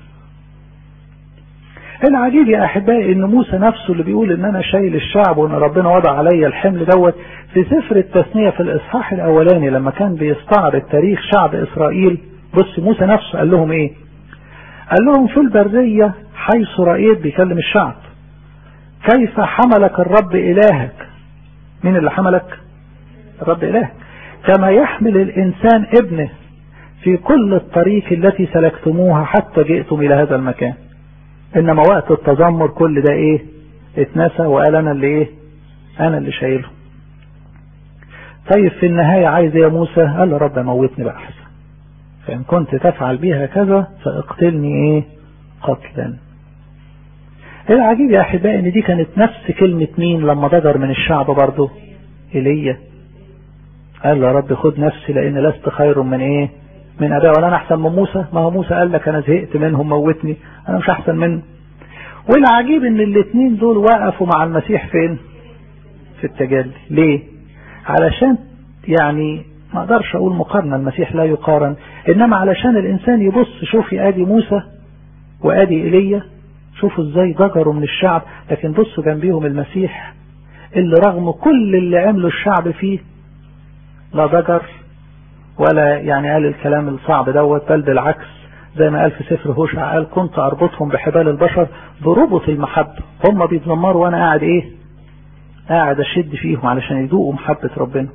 العجيب يا احبائي ان موسى نفسه اللي بيقول ان انا شايل الشعب وان ربنا وضع علي الحمل دوت في سفر التثنية في الاصحاح الاولاني لما كان بيستعرض تاريخ شعب اسرائيل. بص موسى نفسه قال لهم ايه؟ قال لهم في البرية حيث رأيت بيكلم الشعب كيف حملك الرب الهك. مين اللي حملك؟ الرب الهك. كما يحمل الانسان ابنه في كل الطريق التي سلكتموها حتى جئتم الى هذا المكان. انما وقت التذمر كل ده ايه؟ اتنسى وقال انا اللي شايله. طيب في النهاية عايز يا موسى؟ قال له رب موتني بقى احسن. فان كنت تفعل بها كذا فاقتلني قتلا. العجيب يا احبائي ان دي كانت نفس كلمة مين لما ضجر من الشعب برضه؟ ايليا. قال له يا رب خد نفسي لان لست خير من ابائي ولا انا احسن من موسى. ما هو موسى قال لك انا زهقت منهم موتني انا مش احسن منه. والعجيب ان الاثنين دول وقفوا مع المسيح فين؟ في التجلي. ليه؟ علشان يعني ما اقدرش اقول مقارنة، المسيح لا يقارن، انما علشان الانسان يبص شوفي ادي موسى وادي ايليا شوفوا ازاي ضجروا من الشعب، لكن بصوا جنبيهم المسيح اللي رغم كل اللي عمله الشعب فيه لا ضجر ولا يعني قال الكلام الصعب دوت، بل بالعكس زي ما قال في سفر هوشع قال كنت اربطهم بحبال البشر بربط المحبة. هم بيتنمروا وانا قاعد اشد فيهم علشان يذوقوا محبة ربنا.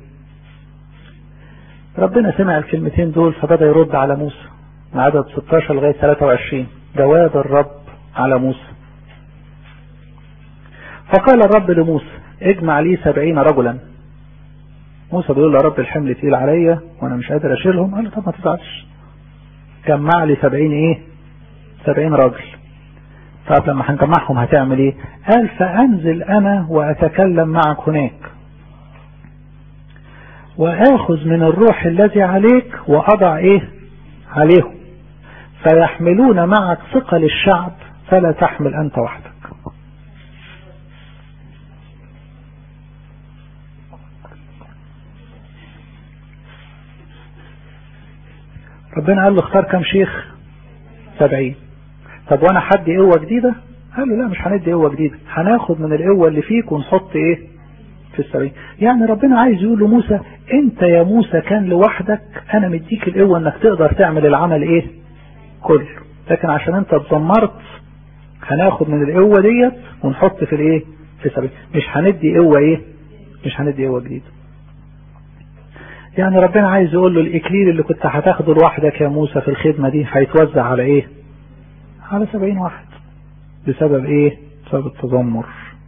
ربنا سمع الكلمتين دول فبدأ يرد على موسى من عدد 16 لغاية 23. جواب الرب على موسى. فقال الرب لموسى اجمع لي 70 رجلا. موسى بيقول له يا رب الحمل تقيل عليا وانا مش قادر اشيلهم. قال له طب ما تزعلش جمع لي 70 راجل. طب لما هنجمعهم هتعمل ايه؟ قال فانزل انا واتكلم معك هناك واخذ من الروح الذي عليك واضع عليهم فيحملون معك ثقل الشعب فلا تحمل انت وحدك. ربنا قال له اختار كم شيخ؟ 70. طب وانا حدي قوة جديدة؟ قال له لا مش هندي قوة جديدة، هناخد من القوة اللي فيك ونحط في 70. يعني ربنا عايز يقول لموسى انت يا موسى كان لوحدك انا مديك القوة انك تقدر تعمل العمل كله، لكن عشان انت اتذمرت هناخد من القوة ديت ونحط في في 70. مش هندي قوة جديدة. يعني ربنا عايز يقول له الاكليل اللي كنت هتاخده لوحدك يا موسى في الخدمة دي هيتوزع على على 70 واحد. بسبب بسبب التذمر.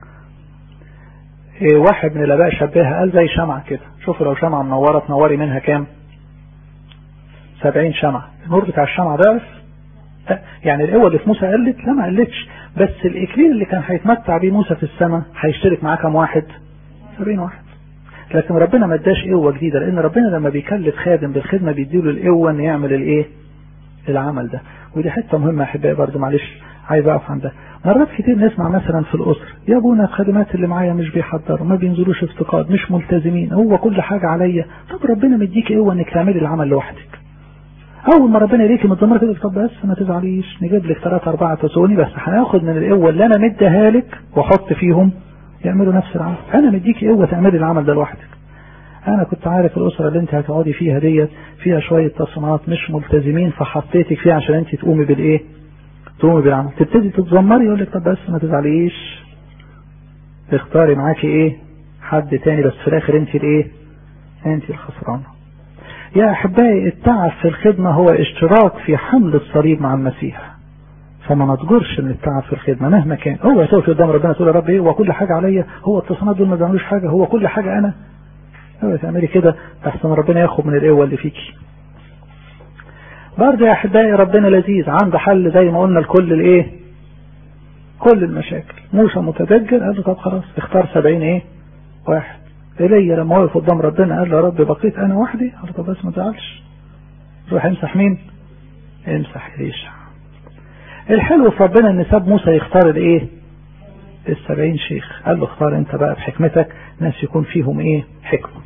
واحد من الاباء شبهها قال زي شمعة كده. شوفوا لو شمعة منورة تنوري منها كام؟ 70 شمعة. النور بتاع الشمعة ضعف. يعني القوة اللي في موسى قلت؟ لا ما قلتش، بس الاكليل اللي كان هيتمتع بيه موسى في السماء هيشترك معاه كام واحد؟ 70 واحد. لكن ربنا ما اداش قوة جديدة، لان ربنا لما بيكلف خادم بالخدمة بيديله القوة ان يعمل العمل ده. ودي حته مهمه يا احبائي برضه، معلش عايز اقف عندها. مرات كتير نسمع مثلا في الاسره، يا ابونا الخدمات اللي معايا مش بيحضروا، ما بينزلوش افتقاد، مش ملتزمين، هو كل حاجه عليا. طب ربنا مديكي قوه انك تعملي العمل لوحدك. اول ما ربنا يديكي متضمره كده، طب بس ما تزعليش، نجيب لك 3-4 تسوني بس هناخد من القوه اللي انا مديها لك واحط فيهم يعملوا نفس العمل. انا مديكي قوه تعملي العمل ده لوحدك. انا كنت عارف الاسره اللي انت هتقعدي فيها ديت فيها شويه تصنيعات مش ملتزمين، فحطيتك فيها عشان انت تقومي بالايه؟ تقومي بالعمل. تبتدي تتذمري، يقول لك طب بس ما تزعليش، اختاري معاكي ايه؟ حد تاني، بس في الاخر انت الايه؟ انت الخسرانه. يا احبائي التعب في الخدمه هو اشتراك في حمل الصليب مع المسيح، فما نتجرش من التعب في الخدمه مهما كان. هو تقف قدام ربنا تقول يا رب ايه؟ هو كل حاجه عليا؟ هو التصنيعات دول ما بيعملوش حاجه؟ هو كل حاجه انا؟ اوعي تعملي كده احسن ربنا ياخد من القوه اللي فيكي. برضه يا احبائي ربنا لذيذ، عنده حل زي ما قلنا لكل الايه؟ كل المشاكل. موسى متدجر، قال له طب خلاص اختار 70 ايه؟ واحد. ايليا لما وقف قدام ربنا قال له يا رب بقيت انا وحدي، قال له طب بس ما تزعلش، روح امسح مين؟ امسح إليشع. الحلو في ربنا ان ساب موسى يختار الايه؟ 70 شيخ. قال له اختار انت بقى بحكمتك ناس يكون فيهم ايه؟ حكمه.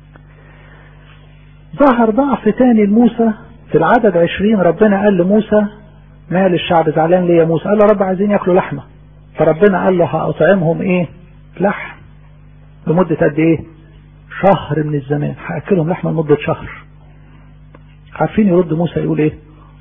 ظهر ضعف تاني لموسى في العدد 20. ربنا قال لموسى مال الشعب زعلان ليه يا موسى؟ قال له رب عايزين ياكلوا لحمه. فربنا قال له هأطعمهم ايه؟ لحم لمده قد ايه؟ شهر من الزمان. هاكلهم لحمه لمده شهر. عارفين يرد موسى يقول ايه؟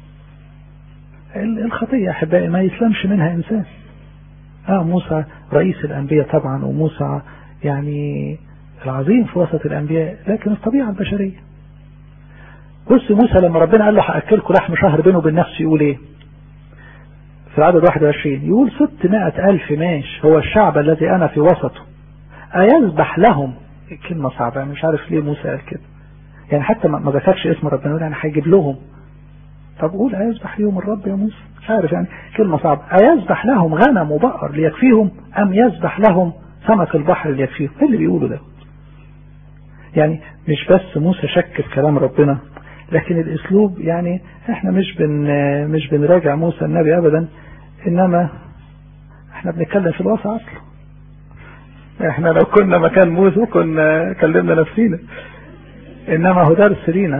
الخطيه يا احبائي ما يسلمش منها انسان. موسى رئيس الانبياء طبعا، وموسى يعني العظيم في وسط الانبياء، لكن الطبيعه البشريه. بص موسى لما ربنا قال له هاكلكم لحم شهر بينه وبين نفسه يقول ايه؟ في العدد 21 يقول 600,000 ماش هو الشعب الذي انا في وسطه ايذبح لهم. كلمه صعبه، مش عارف ليه موسى قال كده، يعني حتى ما ذكرش اسم ربنا، يعني هيجيب لهم. طب قول ايذبح لهم الرب يا موسى، مش عارف، يعني كلمه صعبه. ايذبح لهم غنم وبقر ليكفيهم ام يذبح لهم سمك البحر ليكفيهم؟ ايه اللي بيقوله ده؟ يعني مش بس موسى شك في كلام ربنا، لكن الاسلوب، يعني احنا مش بنراجع موسى النبي ابدا، انما احنا بنتكلم في الواقع اصلا. احنا لو كنا مكان موسى كنا كلمنا نفسينا، انما هو درس لينا.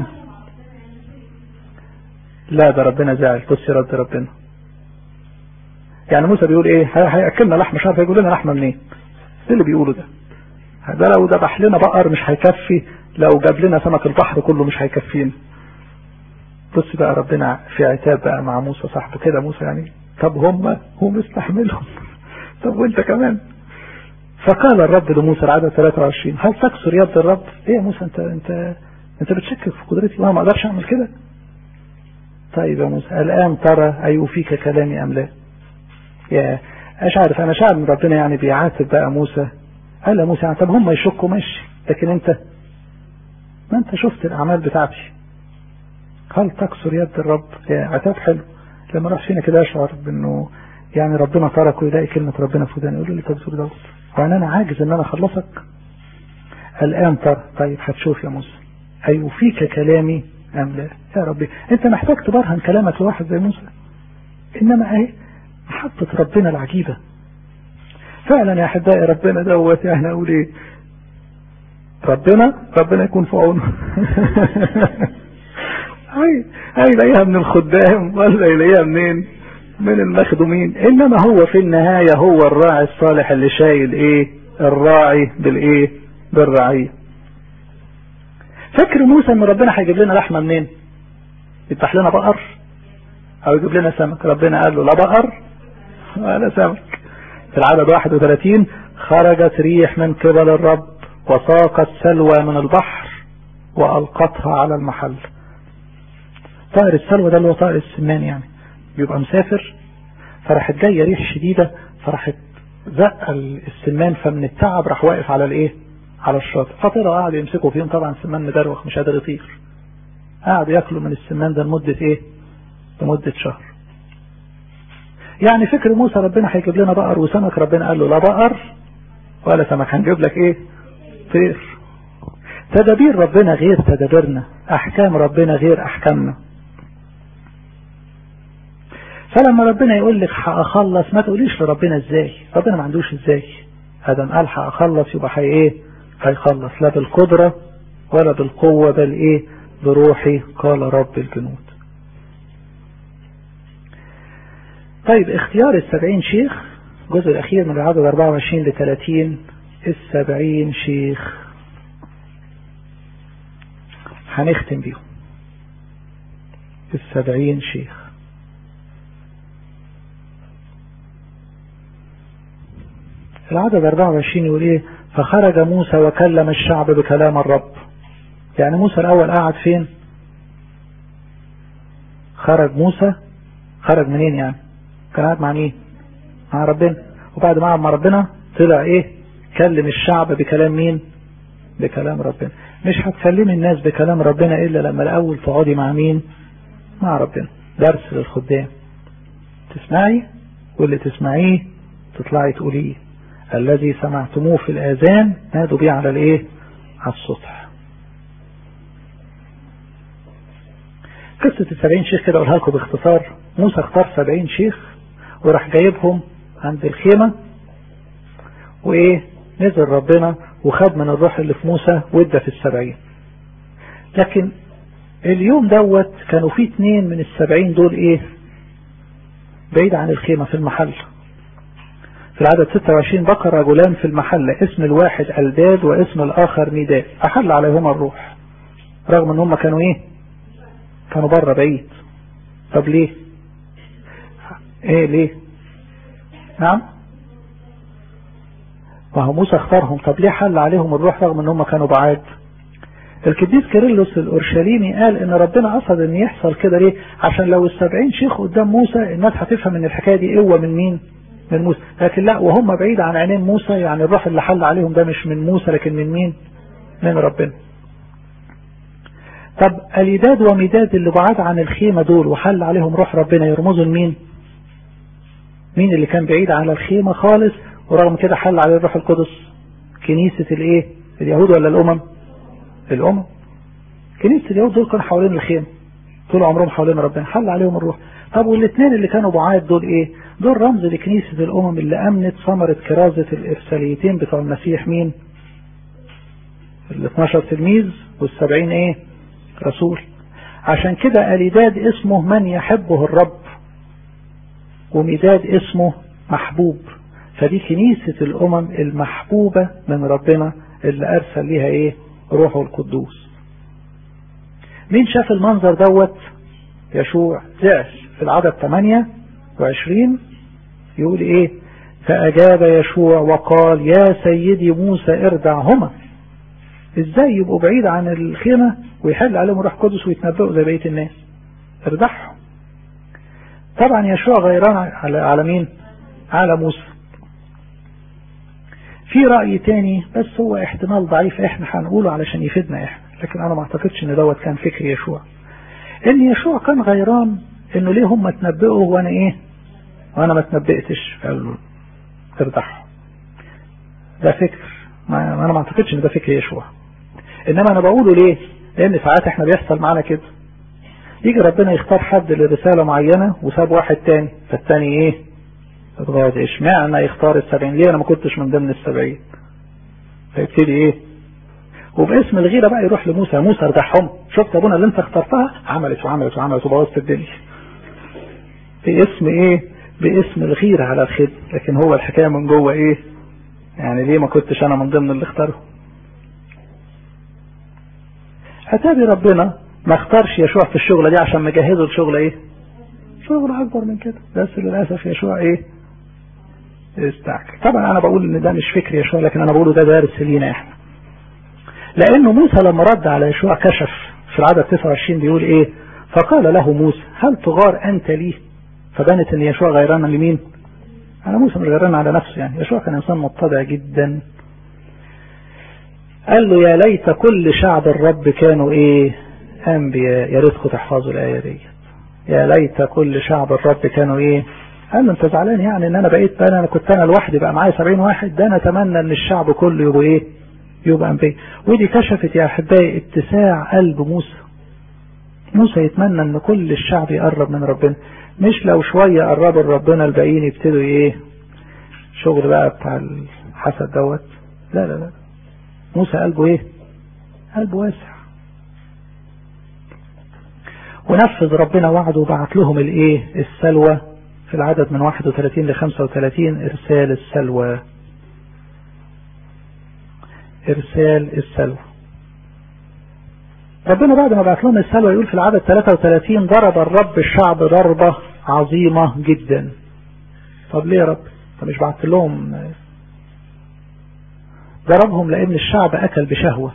لا ده ربنا زعل. بص رد ربنا، يعني موسى بيقول ايه؟ هياكلنا لحمه شهر، هيقول لنا لحمه منين؟ ايه اللي بيقوله ده؟ ده لو ذبح لنا بقر مش هيكفي، لو جاب لنا سمك البحر كله مش هيكفينا. بص بقى ربنا في عتاب بقى مع موسى صاحبه كده. موسى يعني طب هو مستحملهم طب وانت كمان. فقال الرب لموسى العدد 23 هل تكسر يد الرب؟ ايه يا موسى انت بتشكك في قدرتي وانا ما اقدرش اعمل كده؟ طيب يا موسى الان ترى ايوفيك كلامي ام لا؟ يا مش عارف، انا شاعر من ربنا يعني بيعاتب بقى موسى. قال يا موسى يعني طب هم يشكوا ماشي، لكن انت ما انت شفت الاعمال بتاعتي. هل تكسر يد الرب؟ يا عتاب حلو. لما راح فينا كده اشعر بانه يعني ربنا ترك ويلاقي كلمة ربنا في وداني يقول لي تبصر دوت، يعني انا عاجز ان انا اخلصك. الان ترى. طيب هتشوف يا موسى ايوفيك كلامي ام لا؟ يا ربي انت محتاج تبرهن كلامك لواحد زي موسى، انما اهي محبة ربنا العجيبة فعلا يا احبائي. ربنا دوت يعني اقول ايه؟ ربنا يكون في عونه هيلاقيها من الخدام ولا يلاقيها منين؟ من المخدومين. انما هو في النهاية هو الراعي الصالح اللي شايل ايه؟ الراعي بالايه؟ بالرعية. فاكر موسى ان ربنا هيجيب لنا لحمة منين؟ يذبح لنا بقر او يجيب لنا سمك؟ ربنا قال له لا بقر ولا سمك. في العدد 31 خرجت ريح من قبل الرب وساقت سلوى من البحر والقتها على المحل. طائر السلوى ده اللي هو طائر السمان، يعني بيبقى مسافر، فراحت جايه ريح شديده فراحت زق السمان، فمن التعب راح واقف على الايه؟ على الشاطئ. فطلعوا قعدوا يمسكوا فيهم، طبعا السمان مدروخ مش قادر يطير. قعدوا ياكلوا من السمان ده لمده ايه؟ لمده شهر. يعني فكر موسى ربنا هيجيب لنا بقر وسمك، ربنا قال له لا بقر ولا سمك، هنجيب لك ايه؟ طير. تدابير ربنا غير تدابيرنا، احكام ربنا غير احكامنا. فلما ربنا يقول لك هأخلص ما تقوليش لربنا ازاي، ربنا ما عندوش ازاي. ادم قال هأخلص يبقى ايه؟ هيخلص، لا بالقدرة ولا بالقوة بل ايه؟ بروحي قال رب الجنود. طيب اختيار 70 شيخ، الجزء الاخير من العدد 24 ل 30. 70 شيخ هنختم بيهم. 70 شيخ. العدد 24 يقول ايه؟ فخرج موسى وكلم الشعب بكلام الرب. يعني موسى الاول قاعد فين؟ خرج موسى، خرج منين يعني؟ كان قاعد مع مين؟ مع ربنا. وبعد ما قعد مع ربنا طلع ايه؟ كلم الشعب بكلام مين؟ بكلام ربنا. مش هتكلمي الناس بكلام ربنا الا لما الاول تقعدي مع مين؟ مع ربنا. درس للخدام، تسمعي واللي تسمعيه تطلعي تقوليه. الذي سمعتموه في الآذان نادوا بيه على الايه؟ على السطح. قصة 70 شيخ كده اقولها لكم باختصار. موسى اختار 70 شيخ وراح جايبهم عند الخيمة، وايه؟ نزل ربنا وخد من الروح اللي في موسى وادى في 70. لكن اليوم دوت كانوا فيه 2 من 70 دول ايه؟ بعيد عن الخيمة في المحل. في العدد 26 بقى رجلان في المحل، اسم الواحد الداد واسم الاخر ميداد، احل عليهما الروح رغم ان هم كانوا ايه؟ كانوا بره بعيد. طب ليه؟ ايه ليه؟ نعم، ما هو موسى اختارهم. طب ليه حل عليهم الروح رغم ان هم كانوا بعاد؟ القديس كيرلس الأورشليمي قال ان ربنا قصد ان يحصل كده ليه؟ عشان لو 70 شيخ قدام موسى الناس هتفهم ان الحكاية دي قوة من مين؟ من موسى. لكن لا، وهم بعيد عن عينين موسى، يعني الروح اللي حل عليهم ده مش من موسى لكن من مين؟ من ربنا. طب اليداد وميداد اللي بعاد عن الخيمة دول وحل عليهم روح ربنا يرمزوا لمين؟ مين اللي كان بعيد عن الخيمة خالص ورغم كده حل عليه الروح القدس؟ كنيسة الايه؟ اليهود ولا الامم؟ الامم. كنيسة اليهود دول كانوا حوالين الخيمة طول عمرهم حوالين ربنا، حل عليهم الروح. طب والاثنين اللي كانوا بعاد دول ايه؟ دول رمز لكنيسة الامم اللي امنت ثمرة كرازة الارساليتين بتوع المسيح. مين؟ ال 12 تلميذ وال70 ايه؟ رسول. عشان كده اليداد اسمه من يحبه الرب، وميداد اسمه محبوب. فدي كنيسة الامم المحبوبة من ربنا اللي ارسل ليها ايه؟ روحه القدوس. مين شاف المنظر دوت؟ يشوع زعل. في العدد 28 يقول ايه؟ فاجاب يشوع وقال يا سيدي موسى اردعهما. ازاي يبقوا بعيد عن الخيمة ويحل عليهم روح قدس ويتنبئوا زي بقية الناس؟ اردعهم. طبعا يشوع غيران على مين؟ على موسى. في رأي تاني بس هو احتمال ضعيف احنا هنقوله علشان يفيدنا احنا، لكن انا ما اعتقدش ان دوت كان فكر يشوع. ان يشوع كان غيران انه ليه هم تنبئوا وانا ايه؟ وانا ما تنبئتش. فقال له اردعهم. ده فكر، انا ما اعتقدش ان ده فكر يشوع. انما انا بقوله ليه؟ لان ساعات احنا بيحصل معنا كده، يجي ربنا يختار حد لرسالة معينة وساب واحد تاني، فالتاني ايه؟ اتغاظ. اشمعنى يختار ال70 ليه انا ما كنتش من ضمن ال70؟ فيبتدي ايه؟ وباسم الغيرة بقى يروح لموسى، موسى اردعهم. شفت ابونا اللي انت اخترتها عملت وعملت وعملت وبوظت الدنيا. باسم ايه؟ باسم الغيرة على الخدمة. لكن هو الحكاية من جوه ايه؟ يعني ليه ما كنتش انا من ضمن اللي اختاره؟ اتابي ربنا ما اختارش يشوع في الشغلة دي عشان مجهزه الشغلة ايه؟ شغل اكبر من كده. بس للأسف يشوع ايه؟ استعجل. طبعا انا بقول ان ده مش فكر يشوع، لكن انا بقوله ده دارس لينا احنا. لانه موسى لما رد على يشوع كشف. في العدد 29 بيقول ايه؟ فقال له موسى هل تغار انت لي؟ فبانت ان يشوع غيران لمين؟ على موسى، مش غيران على نفسه. يعني يشوع كان انسان متضع جدا. قال له يا ليت كل شعب الرب كانوا ايه؟ انبياء. يا ريتكم تحفظوا الايه دي. يا ليت كل شعب الرب كانوا ايه؟ قال له انت زعلان يعني ان انا بقيت بقى انا كنت انا لوحدي بقى معايا 70 واحد؟ ده انا اتمنى ان الشعب كله يبقوا ايه؟ يبقى انبياء. ودي كشفت يا احبائي اتساع قلب موسى. موسى يتمنى ان كل الشعب يقرب من ربنا. مش لو شوية قربوا لربنا الباقيين يبتدوا ايه شغل بقى بتاع الحسد دوت. لا لا لا، موسى قلبه ايه؟ قلبه واسع، ونفذ ربنا وعده وبعت لهم الايه؟ السلوى في العدد من 31 ل 35. ارسال السلوى، ارسال السلوى. ربنا بعد ما بعت لهم السلوى يقول في العدد 33 ضرب الرب الشعب ضربة عظيمة جدا. طب ليه يا رب؟ طب مش بعت لهم؟ ضربهم لان الشعب اكل بشهوة.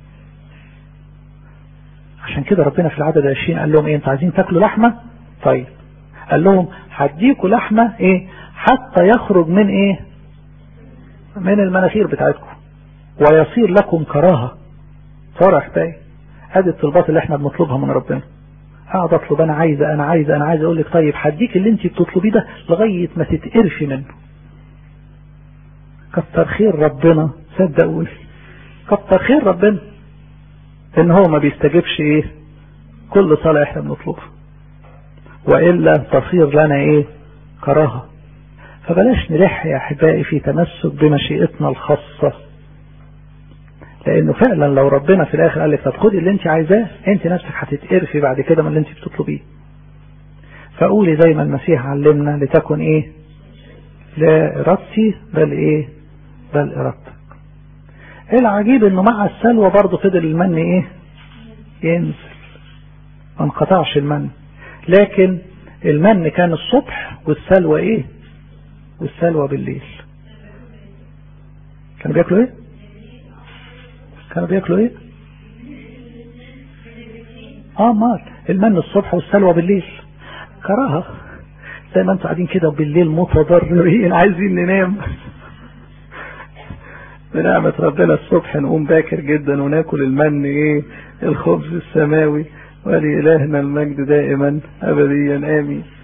عشان كده ربنا في العدد 20 قال لهم ايه؟ انتوا عايزين تاكلوا لحمة؟ طيب قال لهم هديكوا لحمة ايه؟ حتى يخرج من ايه؟ من المناخير بتاعتكم ويصير لكم كراهة. فرح باي. هذه الطلبات اللي احنا بنطلبها من ربنا. اقعد اطلب انا عايز اقول لك طيب هديك اللي انت بتطلبيه ده لغاية ما تتقرفي منه. كتر خير ربنا، صدقوني كتر خير ربنا ان هو ما بيستجيبش ايه كل صلاة احنا بنطلبها، وإلا تصير لنا ايه؟ كراهة. فبلاش نلح يا احبائي في تمسك بمشيئتنا الخاصة، لانه فعلا لو ربنا في الاخر قال لك طب خدي اللي انت عايزاه، انت نفسك هتتقرفي بعد كده من اللي انت بتطلبيه. فقولي زي ما المسيح علمنا لتكن ايه؟ لا ارادتي بل ايه؟ بل ارادتك. العجيب انه مع السلوى برضه فضل المن ايه؟ ينزل، ما انقطعش المن، لكن المن كان الصبح والسلوى ايه؟ والسلوى بالليل. كانوا بياكلوا ايه؟ مال المن الصبح والسلوى بالليل. كراهة، زي ما انتوا قاعدين كده بالليل متضررين عايزين ننام. بنعمة ربنا الصبح نقوم باكر جدا وناكل المن ايه؟ الخبز السماوي. ولإلهنا المجد دائما أبديا آمين.